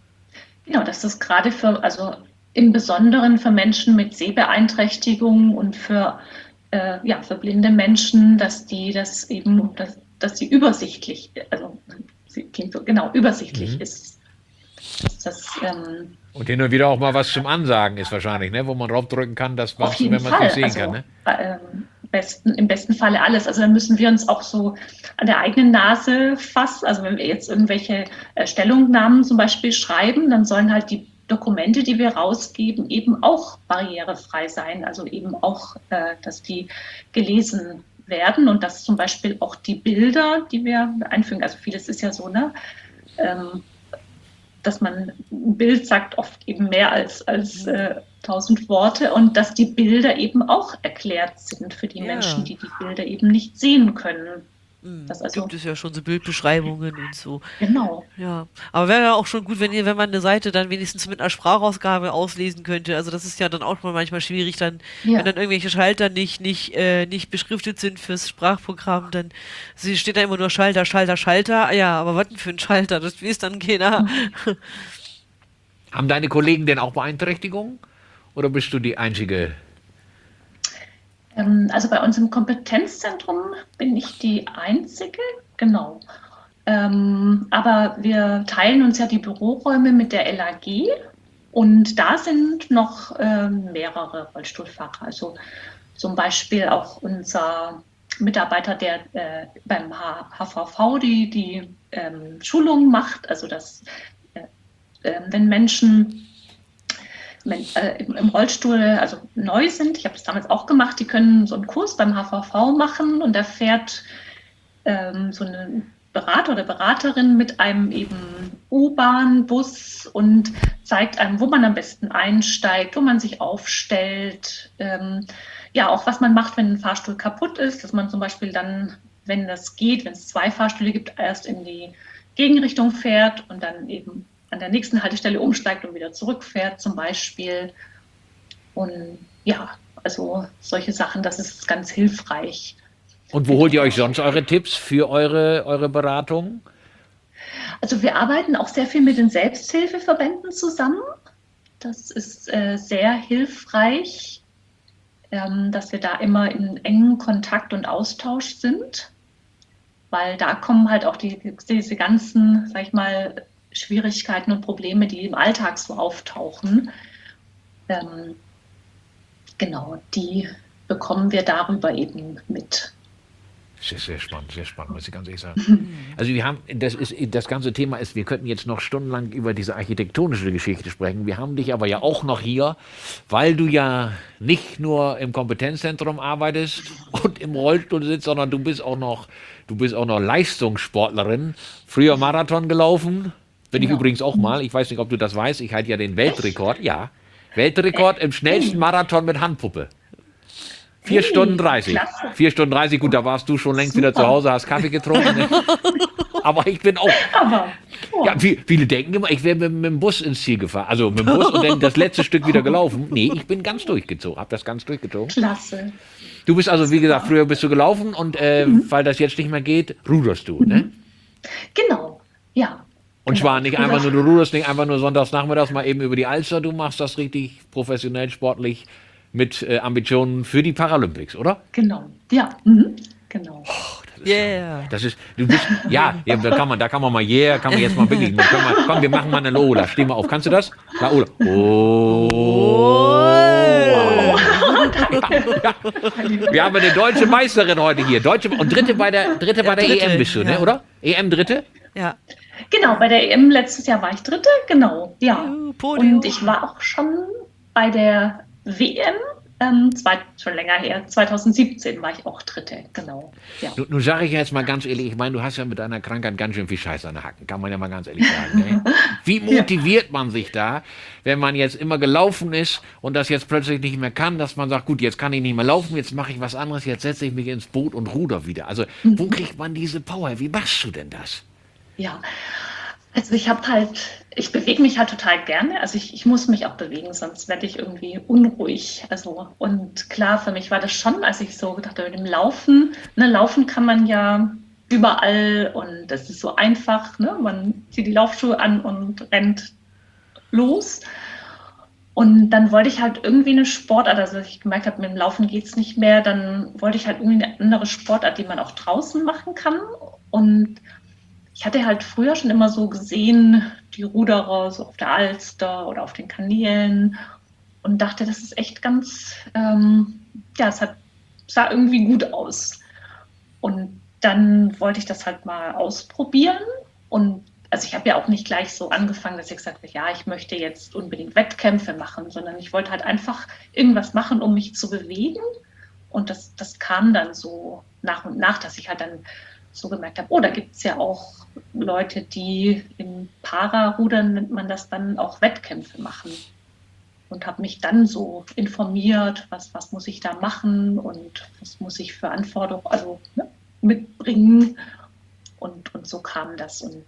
genau, das ist gerade für, also im Besonderen für Menschen mit Sehbeeinträchtigungen und für, äh, ja, für blinde Menschen, dass die das eben, dass, dass sie übersichtlich, also sie klingt so, genau, übersichtlich Mhm. ist. Dass das ähm, Und hin und wieder auch mal was zum Ansagen ist wahrscheinlich, ne? Wo man draufdrücken kann, dass auf man's, jeden wenn man es nicht Fall, sehen kann, also ne? ähm, besten, im besten Falle alles. Also dann müssen wir uns auch so an der eigenen Nase fassen. Also wenn wir jetzt irgendwelche äh, Stellungnahmen zum Beispiel schreiben, dann sollen halt die Dokumente, die wir rausgeben, eben auch barrierefrei sein. Also eben auch, äh, dass die gelesen werden und dass zum Beispiel auch die Bilder, die wir einfügen, also vieles ist ja so, ne? Ähm, dass man ein Bild sagt oft eben mehr als, als äh, tausend Worte und dass die Bilder eben auch erklärt sind für die Menschen, Ja, die die Bilder eben nicht sehen können. hm, Das also, gibt es ja schon so Bildbeschreibungen und so. genau, Ja, aber wäre ja auch schon gut, wenn ihr, wenn man eine Seite dann wenigstens mit einer Sprachausgabe auslesen könnte. Also das ist ja dann auch mal manchmal schwierig, dann, wenn ja. dann irgendwelche Schalter nicht, nicht, äh, nicht beschriftet sind fürs Sprachprogramm, dann sie steht da immer nur Schalter, Schalter, Schalter. Ah ja, aber was denn für ein Schalter? Das weiß dann keiner. Haben deine Kollegen denn auch Beeinträchtigungen? Oder bist du die einzige? Ähm, also bei uns im Kompetenzzentrum bin ich die Einzige, genau. Ähm, aber wir teilen uns ja die Büroräume mit der L A G und da sind noch ähm, mehrere Rollstuhlfahrer. Also zum Beispiel auch unser Mitarbeiter, der äh, beim H V V die, die ähm, Schulung macht, also dass äh, äh, wenn Menschen äh, im, im Rollstuhl also neu sind, ich habe das damals auch gemacht, die können so einen Kurs beim H V V machen und da fährt ähm, so eine Berater oder Beraterin mit einem eben U-Bahn, Bus und zeigt einem, wo man am besten einsteigt, wo man sich aufstellt, ähm, ja auch was man macht, wenn ein Fahrstuhl kaputt ist, dass man zum Beispiel dann, wenn das geht, wenn es zwei Fahrstühle gibt, erst in die Gegenrichtung fährt und dann eben an der nächsten Haltestelle umsteigt und wieder zurückfährt zum Beispiel. Und ja, also solche Sachen, das ist ganz hilfreich. Und wo holt ihr euch sonst eure Tipps für eure, eure Beratung? Also wir arbeiten auch sehr viel mit den Selbsthilfeverbänden zusammen. Das ist äh, sehr hilfreich, ähm, dass wir da immer in engen Kontakt und Austausch sind, weil da kommen halt auch die, diese ganzen, sag ich mal, Schwierigkeiten und Probleme, die im Alltag so auftauchen. Ähm, genau, die bekommen wir darüber eben mit. Sehr, sehr spannend, sehr spannend, muss ich ganz ehrlich sagen. Also wir haben, das ist, das ganze Thema ist, wir könnten jetzt noch stundenlang über diese architektonische Geschichte sprechen. Wir haben dich aber ja auch noch hier, weil du ja nicht nur im Kompetenzzentrum arbeitest und im Rollstuhl sitzt, sondern du bist auch noch, du bist auch noch Leistungssportlerin. Früher Marathon gelaufen, bin ich Genau. übrigens auch mal. Ich weiß nicht, ob du das weißt. Ich halte ja den Weltrekord. Ja, Weltrekord im schnellsten Marathon mit Handpuppe. Vier Hey, Stunden dreißig. klasse. Vier Stunden dreißig, gut, da warst du schon längst wieder zu Hause, hast Kaffee getrunken. Ne? Aber ich bin auch. Aber oh, Ja, viel- viele denken immer, ich wäre mit, mit dem Bus ins Ziel gefahren. Also mit dem Bus und dann das letzte Stück wieder gelaufen. Nee, ich bin ganz durchgezogen, hab das ganz durchgezogen. klasse. Du bist also, wie gesagt, früher bist du gelaufen und äh, weil das jetzt nicht mehr geht, ruderst du, ne? Genau, ja. Und genau. zwar nicht einfach nur, du ruderst nicht einfach nur sonntags nachmittags mal eben über die Alster, du machst das richtig professionell, sportlich mit äh, Ambitionen für die Paralympics, oder? Genau, ja, mhm. genau. Yeah. Das ist, du bist, ja, ja, da kann man, da kann man mal, yeah, kann man jetzt mal wirklich, man kann mal, komm, wir machen mal eine Lola, steh mal auf, kannst du das? Lola. Oh. Ja. Wir haben eine deutsche Meisterin heute hier, deutsche und dritte bei der, dritte bei der Dritte, E M bist du, ne, ja. oder? E M dritte? Ja. Genau, bei der E M letztes Jahr war ich Dritte, genau, ja. Juhu, Podium. Und ich war auch schon bei der W M, ähm, zwei, schon länger her, zwanzig siebzehn war ich auch Dritte, genau. Ja. Nun, nun sage ich jetzt mal ganz ehrlich, ich meine, du hast ja mit deiner Krankheit ganz schön viel Scheiß an den Hacken, kann man ja mal ganz ehrlich sagen. Ne? Wie motiviert man sich da, wenn man jetzt immer gelaufen ist und das jetzt plötzlich nicht mehr kann, dass man sagt, gut, jetzt kann ich nicht mehr laufen, jetzt mache ich was anderes, jetzt setze ich mich ins Boot und ruder wieder. Also, wo kriegt man diese Power? Wie machst du denn das? Ja, also ich habe halt, ich bewege mich halt total gerne. Also ich, ich muss mich auch bewegen, sonst werde ich irgendwie unruhig. Also und klar, für mich war das schon, als ich so gedacht habe, mit dem Laufen, ne, laufen kann man ja überall und das ist so einfach, ne? Man zieht die Laufschuhe an und rennt los. Und dann wollte ich halt irgendwie eine Sportart, also ich gemerkt habe, mit dem Laufen geht es nicht mehr, dann wollte ich halt irgendwie eine andere Sportart, die man auch draußen machen kann. Und ich hatte halt früher schon immer so gesehen, die Ruderer so auf der Alster oder auf den Kanälen und dachte, das ist echt ganz, ähm, ja, es hat, sah irgendwie gut aus. Und dann wollte ich das halt mal ausprobieren und also ich habe ja auch nicht gleich so angefangen, dass ich gesagt habe, ja, ich möchte jetzt unbedingt Wettkämpfe machen, sondern ich wollte halt einfach irgendwas machen, um mich zu bewegen. Und das, das kam dann so nach und nach, dass ich halt dann so gemerkt habe, oh, da gibt es ja auch Leute, die im Para-Rudern, nennt man das dann, auch Wettkämpfe machen. Und habe mich dann so informiert, was, was muss ich da machen und was muss ich für Anforderungen also, ne, mitbringen. Und, und so kam das. Und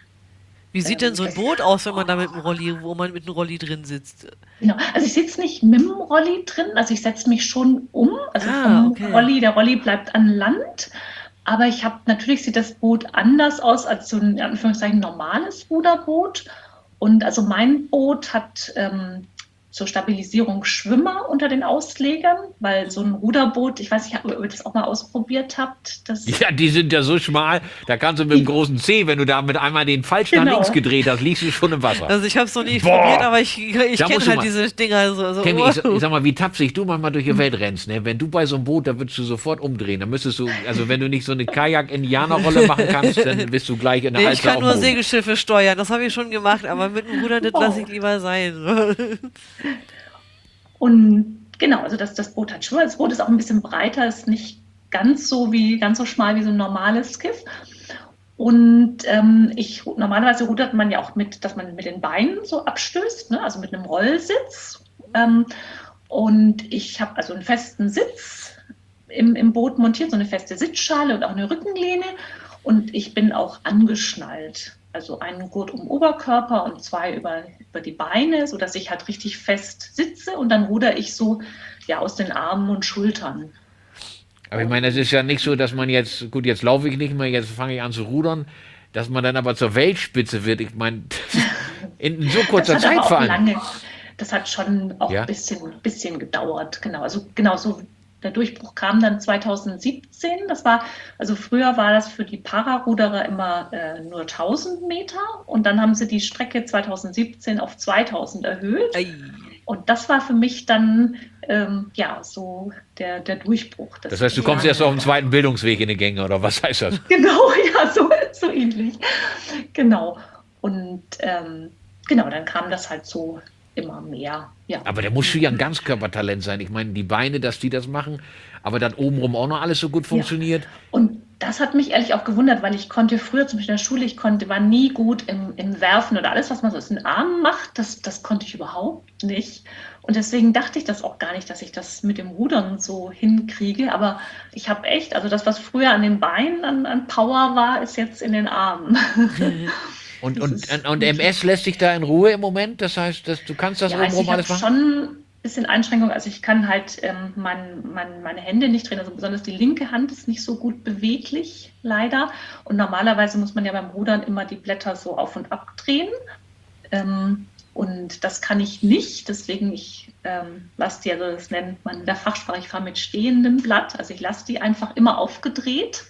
Wie sieht denn so ein Boot aus, wenn man da mit einem Rolli, wo man mit einem Rolli drin sitzt? genau, also ich sitze nicht mit dem Rolli drin, also ich setze mich schon um. Also Ah, vom okay. Rolli, der Rolli bleibt an Land. Aber ich habe, natürlich sieht das Boot anders aus als so ein, in Anführungszeichen, normales Ruderboot. Und also mein Boot hat ähm, zur Stabilisierung Schwimmer unter den Auslegern, weil so ein Ruderboot, ich weiß nicht, ob ihr das auch mal ausprobiert habt. Das Ja, die sind ja so schmal, da kannst du mit dem großen C, wenn du da mit einmal den falsch nach Genau. links gedreht hast, liegst du schon im Wasser. Also ich habe es noch nie Boah. probiert, aber ich, ich Da kenne musst du halt mal- diese Dinger so. so Kenny, ich, wow. ich sag mal, wie tapsig du manchmal durch die Welt rennst, ne? Wenn du bei so einem Boot, da würdest du sofort umdrehen. Dann müsstest du, also wenn du nicht so eine Kajak-Indianerrolle machen kannst, dann bist du gleich in der Nee, ich Alster kann auf nur dem Boden. Segelschiffe steuern, das habe ich schon gemacht, aber mit dem Ruder, das Oh. lasse ich lieber sein. Und genau, also das, das Boot hat Schuhe. Das Boot ist auch ein bisschen breiter, ist nicht ganz so wie ganz so schmal wie so ein normales Skiff. Und ähm, ich normalerweise rudert man ja auch mit, dass man mit den Beinen so abstößt, ne? Also mit einem Rollsitz. Ähm, und ich habe also einen festen Sitz im, im Boot montiert, so eine feste Sitzschale und auch eine Rückenlehne. Und ich bin auch angeschnallt. Also einen Gurt um den Oberkörper und zwei über, über die Beine, sodass ich halt richtig fest sitze. Und dann ruder ich so ja, aus den Armen und Schultern. Aber ich meine, es ist ja nicht so, dass man jetzt, gut, jetzt laufe ich nicht mehr, jetzt fange ich an zu rudern, dass man dann aber zur Weltspitze wird. Ich meine, in so kurzer Das hat Zeit aber auch vor allem. lange, das hat schon auch Ja? ein bisschen, bisschen gedauert. Genau, also genau so. Der Durchbruch kam dann zweitausendsiebzehn. Das war, also früher war das für die Pararuderer immer äh, nur tausend Meter und dann haben sie die Strecke zweitausendsiebzehn auf zweitausend erhöht. Ei. Und das war für mich dann ähm, ja so der, der Durchbruch. Das heißt, du kommst erst auf den zweiten Bildungsweg in die Gänge, oder was heißt das? Genau, ja, so, so ähnlich. Genau. Und ähm, genau, dann kam das halt so immer mehr. Ja. Aber der muss schon ja ein Ganzkörpertalent sein. Ich meine, die Beine, dass die das machen, aber dann obenrum auch noch alles so gut funktioniert. Ja. Und das hat mich ehrlich auch gewundert, weil ich konnte früher, zum Beispiel in der Schule, ich konnte, war nie gut im, im Werfen oder alles, was man so aus den Armen macht, das, das konnte ich überhaupt nicht. Und deswegen dachte ich das auch gar nicht, dass ich das mit dem Rudern so hinkriege. Aber ich habe echt, also das, was früher an den Beinen an, an Power war, ist jetzt in den Armen. Und, und, und M S lässt sich da in Ruhe im Moment? Das heißt, dass du kannst das ja, also obenrum ich alles habe machen? schon ein bisschen Einschränkung. Also ich kann halt ähm, mein, mein, meine Hände nicht drehen. Also besonders die linke Hand ist nicht so gut beweglich, leider. Und normalerweise muss man ja beim Rudern immer die Blätter so auf und ab drehen. Ähm, und das kann ich nicht. Deswegen, ich ähm, lasse die, also das nennt man in der Fachsprache, ich fahre mit stehendem Blatt. Also ich lasse die einfach immer aufgedreht.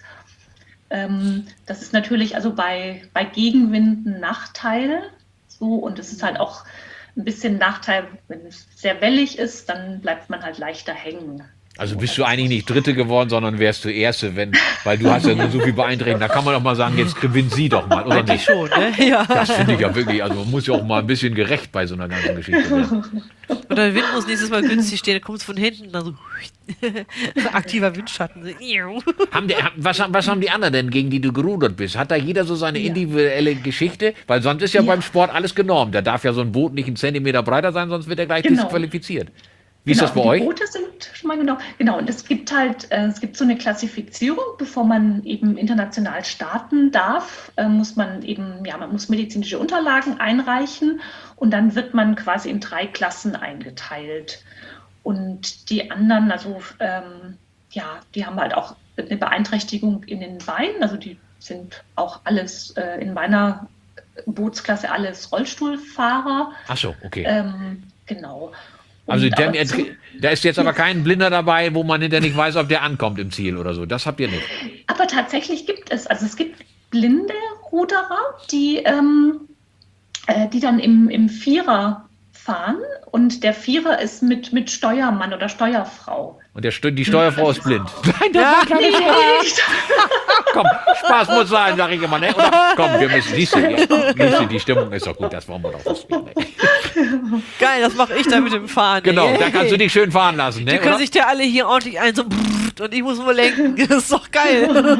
Ähm, das ist natürlich also bei, bei Gegenwind ein Nachteil. So, und es ist halt auch ein bisschen Nachteil, wenn es sehr wellig ist, dann bleibt man halt leichter hängen. Also bist du eigentlich nicht Dritte geworden, sondern wärst du Erste, wenn, weil du hast ja nur so viel beeinträchtigt. Da kann man doch mal sagen, jetzt gewinnt sie doch mal, oder Eigentlich nicht? schon, ne? Ja. Das finde ich ja wirklich, also man muss ja auch mal ein bisschen gerecht bei so einer ganzen Geschichte sein. Und der Wind muss nächstes Mal günstig stehen, dann kommt es von hinten, dann so aktiver Windschatten. So. Haben die, was, haben- was haben die anderen denn, gegen die du gerudert bist? Hat da jeder so seine Ja. individuelle Geschichte? Weil sonst ist ja, Ja. beim Sport alles genormt. Da darf ja so ein Boot nicht einen Zentimeter breiter sein, sonst wird er gleich Genau. disqualifiziert. Wie Genau, ist das bei die euch? Boote sind schon mal genau. Genau, und es gibt halt, äh, es gibt so eine Klassifizierung, bevor man eben international starten darf, äh, muss man eben, ja, man muss medizinische Unterlagen einreichen und dann wird man quasi in drei Klassen eingeteilt. Und die anderen, also ähm, ja, die haben halt auch eine Beeinträchtigung in den Beinen, also die sind auch alles äh, in meiner Bootsklasse alles Rollstuhlfahrer. Ach so, okay. Ähm, genau. Also Und der, aber zu- da ist jetzt aber kein Blinder dabei, wo man hinterher nicht weiß, ob der ankommt im Ziel oder so. Das habt ihr nicht. Aber tatsächlich gibt es, also es gibt blinde Ruderer, die, ähm, äh, die dann im, im Vierer fahren und der Vierer ist mit, mit Steuermann oder Steuerfrau. Und der, Steu- die Steuerfrau ist blind. Nein, das Ja. war klar. Nee, nicht. Komm, Spaß muss sein, sag ich immer. Ne? Oder, komm, wir müssen, siehst du, ja, siehst du, die Stimmung ist doch gut, das wollen wir doch wissen. Ne? Geil, das mache ich da mit dem Fahren. Genau, ey. da kannst du dich schön fahren lassen. Ne? Die können oder? sich ja alle hier ordentlich ein, so brrrt, und ich muss nur lenken. Das ist doch geil.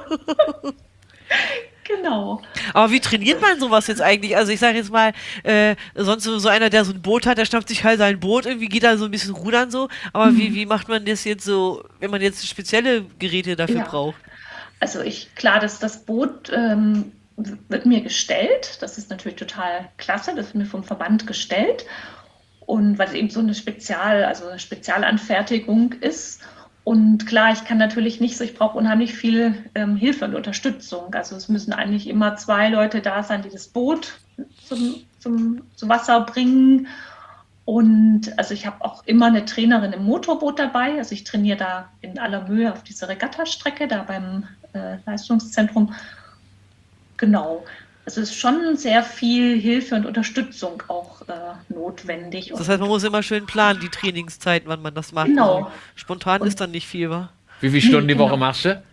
Genau. Aber wie trainiert man sowas jetzt eigentlich? Also ich sage jetzt mal, äh, sonst so, so einer, der so ein Boot hat, der schnappt sich halt sein Boot, irgendwie geht da so ein bisschen rudern so. Aber Mhm. wie, wie macht man das jetzt so, wenn man jetzt spezielle Geräte dafür Ja. braucht? Also ich, klar, das, das Boot ähm, wird mir gestellt. Das ist natürlich total klasse. Das wird mir vom Verband gestellt. Und weil es eben so eine Spezial, also eine Spezialanfertigung ist. Und klar, ich kann natürlich nicht so, ich brauche unheimlich viel ähm, Hilfe und Unterstützung. Also es müssen eigentlich immer zwei Leute da sein, die das Boot zum, zum, zum Wasser bringen. Und also ich habe auch immer eine Trainerin im Motorboot dabei. Also ich trainiere da in aller Mühe auf dieser Regattastrecke, da beim äh, Leistungszentrum. Genau. Also es ist schon sehr viel Hilfe und Unterstützung auch äh, notwendig. Das heißt, man muss immer schön planen, die Trainingszeiten, wann man das macht. Genau. Also spontan Und- ist dann nicht viel, wa? Wie viele Stunden die Nee, Woche genau. machst du?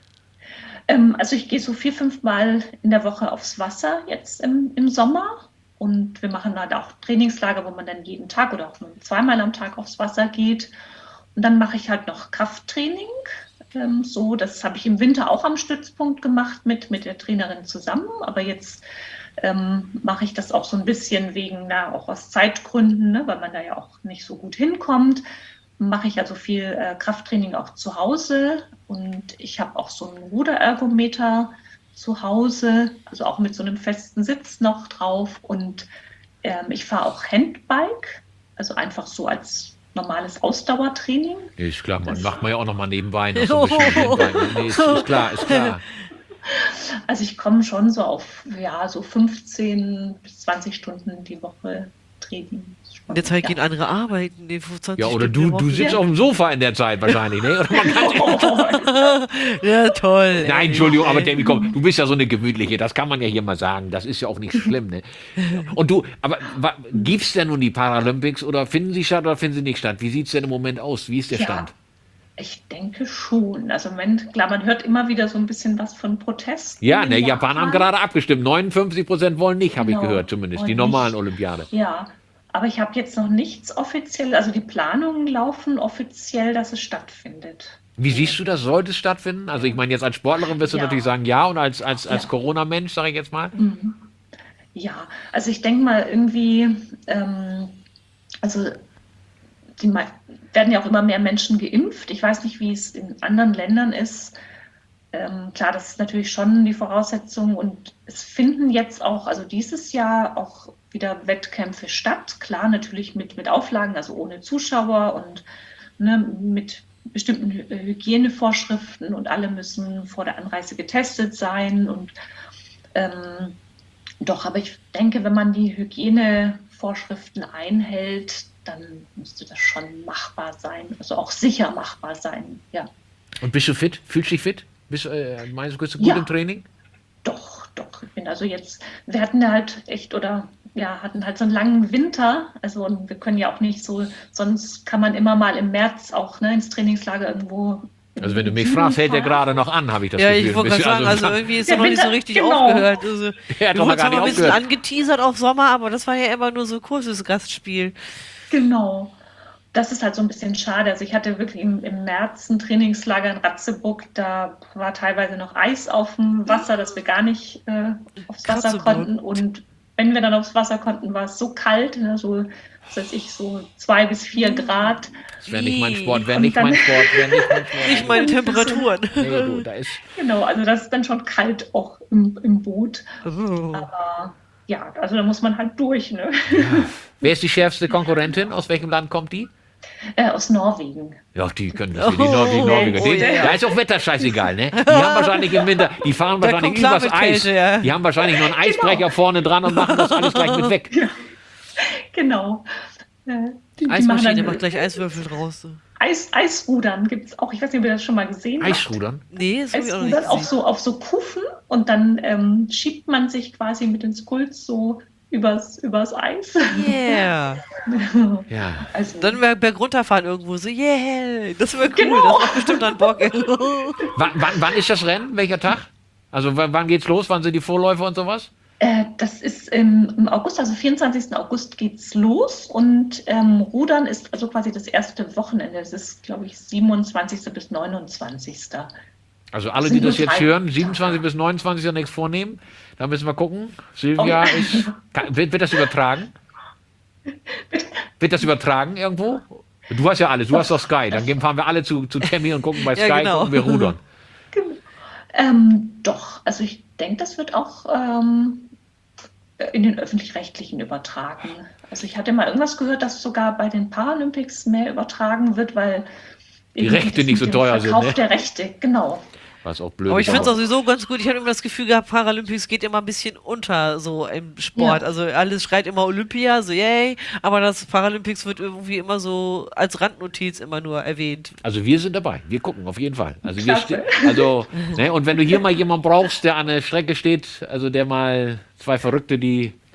Ähm, also ich gehe so vier, fünf Mal in der Woche aufs Wasser jetzt im, im Sommer. Und wir machen halt auch Trainingslager, wo man dann jeden Tag oder auch nur zweimal am Tag aufs Wasser geht. Und dann mache ich halt noch Krafttraining. Ähm, so, das habe ich im Winter auch am Stützpunkt gemacht mit, mit der Trainerin zusammen. Aber jetzt ähm, mache ich das auch so ein bisschen wegen, na, auch aus Zeitgründen, ne, weil man da ja auch nicht so gut hinkommt. Mache ich also viel äh, Krafttraining auch zu Hause. Und ich habe auch so einen Ruderergometer zu Hause, also auch mit so einem festen Sitz noch drauf. Und ähm, ich fahre auch Handbike, also einfach so als normales Ausdauertraining. Ist klar, man Das- macht man ja auch noch mal nebenbei. Noch so ein bisschen Handbike. Nee, ist, ist klar, ist klar. Also ich komme schon so auf ja, so fünfzehn bis zwanzig Stunden die Woche Training. Das ist schon- In der Zeit ja. gehen andere arbeiten, die zwanzig Ja, oder Stunden du, die du Woche. sitzt Ja. auf dem Sofa in der Zeit wahrscheinlich, ne? Oder man kann, Ja, toll. nein, ey. Entschuldigung, aber Tammy, komm, du bist ja so eine gemütliche, das kann man ja hier mal sagen. Das ist ja auch nicht schlimm, ne? Und du, aber wa- gibt's denn nun die Paralympics oder finden sie statt oder finden sie nicht statt? Wie sieht's denn im Moment aus? Wie ist der Ja. Stand? Ich denke schon. Also im Moment, klar, man hört immer wieder so ein bisschen was von Protesten. Ja, in ne, Japaner haben gerade abgestimmt. neunundfünfzig Prozent wollen nicht, habe ich Genau. gehört, zumindest. Die Wollen normalen nicht. Olympiade. Ja, aber ich habe jetzt noch nichts offiziell, also die Planungen laufen offiziell, dass es stattfindet. Wie siehst du das? Sollte es stattfinden? Also ich meine, jetzt als Sportlerin wirst du Ja. natürlich sagen, ja, und als, als, als Ja. Corona-Mensch, sage ich jetzt mal. Mhm. Ja, also ich denke mal irgendwie, ähm, also die mei- werden ja auch immer mehr Menschen geimpft. Ich weiß nicht, wie es in anderen Ländern ist. Ähm, klar, das ist natürlich schon die Voraussetzung und es finden jetzt auch, also dieses Jahr auch wieder Wettkämpfe statt. Klar, natürlich mit, mit Auflagen, also ohne Zuschauer und ne, mit bestimmten Hy- Hygienevorschriften und alle müssen vor der Anreise getestet sein und ähm, doch, aber ich denke, wenn man die Hygienevorschriften einhält, dann müsste das schon machbar sein, also auch sicher machbar sein. Ja, Und bist du fit? Fühlst du dich fit? Bist, äh, meinst du, bist du gut Ja. im Training? doch, doch. Ich bin also jetzt, wir hatten ja halt echt oder ja, hatten halt so einen langen Winter, also und wir können ja auch nicht so, sonst kann man immer mal im März auch ne, ins Trainingslager irgendwo. Also wenn du im mich Süden fragst, hält der fahren. gerade noch an, habe ich das Ja, Gefühl. ich wollte gerade sagen, also irgendwie ist Der er noch nicht so Winter- richtig genau. aufgehört. Also, Er hat wir doch noch wurden gar zwar mal ein nicht bisschen aufgehört. angeteasert auf Sommer, aber das war ja immer nur so kurzes Gastspiel. Genau. Das ist halt so ein bisschen schade. Also ich hatte wirklich im, im März ein Trainingslager in Ratzeburg, da war teilweise noch Eis auf dem Wasser, dass wir gar nicht äh, aufs Wasser Ratzeburg. konnten. Und wenn wir dann aufs Wasser konnten, war es so kalt, ne, so, was weiß ich, so zwei bis vier Grad. Das wäre nicht mein Sport, wäre Und nicht dann- mein Sport, wäre nicht mein Sport. Nicht meine Temperaturen. Nee, du, da ist... Genau, also das ist dann schon kalt auch im, im Boot. Oh. Aber ja, also da muss man halt durch, ne? Wer ist die schärfste Konkurrentin? Aus welchem Land kommt die? Äh, aus Norwegen. Ja, die können das. Die, Nor die Oh, Norweger. oh, Die, ja. Da ist auch Wetter scheißegal, ne? Die haben wahrscheinlich im Winter, die fahren Da wahrscheinlich kommt klar übers mit Eis. Kälte, ja. Die haben wahrscheinlich noch einen Eisbrecher vorne dran und machen das alles gleich mit weg. Genau. Äh, die, die machen Eismaschine dann macht gleich Eiswürfel draus. Eis, Eisrudern gibt es auch. Ich weiß nicht, ob ihr das schon mal gesehen habt. Eisrudern? Nee, das habe ich auch noch nicht Eisrudern auf gesehen. so, auf so Kufen und dann ähm, schiebt man sich quasi mit den Skulls so übers, übers Eis. Yeah. Ja. Also, Dann ber- berg runterfahren irgendwo. So, yeah. Das wäre cool. Genau. Das macht bestimmt dann Bock. Wann, wann, wann ist das Rennen? Welcher Tag? Also wann, wann geht's los? Wann sind die Vorläufe und sowas? äh, das ist im, im August, also vierundzwanzigsten August geht's los und ähm, Rudern ist also quasi das erste Wochenende. Es ist, glaube ich, siebenundzwanzigsten bis neunundzwanzigsten Also alle, Sind die das nur jetzt drei hören, Tage. siebenundzwanzig bis neunundzwanzig ja nichts vornehmen. Da müssen wir gucken. Silvia Oh ja. ist... Kann, wird, wird das übertragen? Wird das übertragen irgendwo? Du hast ja alles, du hast doch Sky. Dann gehen- fahren wir alle zu, zu Tammy und gucken bei Ja, Sky, genau. gucken wir rudern. Ähm, doch, also ich denke, das wird auch ähm, in den Öffentlich-Rechtlichen übertragen. Also ich hatte mal irgendwas gehört, dass sogar bei den Paralympics mehr übertragen wird, weil Die irgendwie Rechte das nicht so mit dem teuer sind, Verkauf ne? der Rechte, genau. Was auch blöd Aber ich ist. finde es auch sowieso ganz gut. Ich habe immer das Gefühl gehabt, Paralympics geht immer ein bisschen unter so im Sport. Ja. Also alles schreit immer Olympia, so yay. Aber das Paralympics wird irgendwie immer so als Randnotiz immer nur erwähnt. Also wir sind dabei. Wir gucken auf jeden Fall. Also wir Klasse. ste- also ne, und wenn du hier mal jemanden brauchst, der an der Strecke steht, also der mal zwei Verrückte, die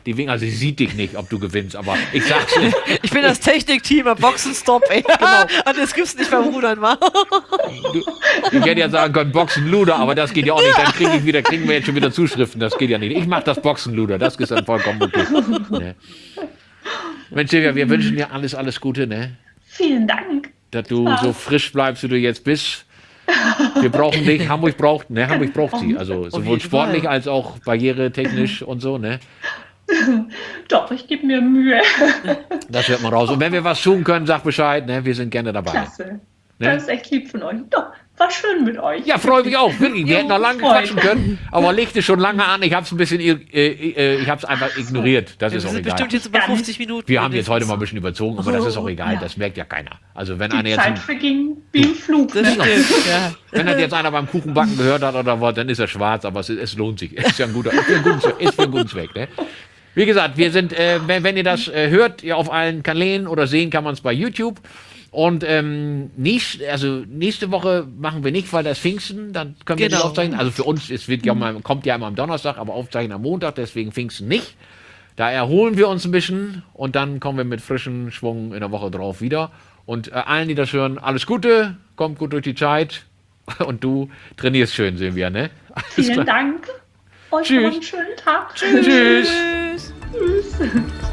die winkt, also sie sieht dich nicht, ob du gewinnst, aber ich sag's dir. Ich bin das Technikteam am Boxenstopp, ey. Genau. Und das gibt's nicht beim Rudern, wa? Du, ich hätte ja sagen können, Boxenluder, aber das geht ja auch nicht. Dann kriege ich wieder, kriegen wir jetzt schon wieder Zuschriften, das geht ja nicht. Ich mache das Boxenluder, das ist dann vollkommen okay. Ne? Mensch, Silvia, wir wünschen dir alles, alles Gute, ne? Vielen Dank. Dass du so frisch bleibst, wie du jetzt bist. Wir brauchen dich, Hamburg braucht, ne? Hamburg braucht sie. Also sowohl jeden sportlich Fall. als auch barrieretechnisch und so, ne? Doch, ich gebe mir Mühe. Das wird man raus. Und wenn wir was tun können, sag Bescheid, ne? Wir sind gerne dabei. Klasse. Ne? Das ist echt lieb von euch. Doch, war schön mit euch. Ja, freue mich auch, wirklich. Wir Jo, hätten noch lange freut quatschen können, aber legte schon lange an. Ich habe es ein bisschen, äh, äh, ich habe es einfach ignoriert. Das Wir ist auch sind egal. bestimmt jetzt über Gar nicht. fünfzig Minuten. Wir haben jetzt heute mindestens. mal ein bisschen überzogen, aber das ist auch egal. Ja. Das merkt ja keiner. Also wenn Die einer jetzt, Zeit verging wie im Flug. Das Ne? stimmt, ja. wenn das jetzt einer beim Kuchenbacken gehört hat oder was, dann ist er schwarz, aber es, es lohnt sich. Ist ja ein guter, ist für einen guten Zweck. Ist für einen guten Zweck, ne? Wie gesagt, wir sind, äh, wenn, wenn ihr das äh, hört, ja, auf allen Kanälen oder sehen kann man es bei YouTube. Und ähm, nächst, also nächste Woche machen wir nicht, weil das Pfingsten, dann können wir Genau. nicht aufzeichnen. Also für uns, es wird ja mal, kommt ja immer am Donnerstag, aber aufzeichnen am Montag, deswegen Pfingsten nicht. Da erholen wir uns ein bisschen und dann kommen wir mit frischem Schwung in der Woche drauf wieder. Und äh, allen, die das hören, alles Gute, kommt gut durch die Zeit und du trainierst schön, Silvia, ne? Alles Vielen klar. Dank. Euch Tschüss. noch einen schönen Tag. Tschüss. Tschüss. Tschüss.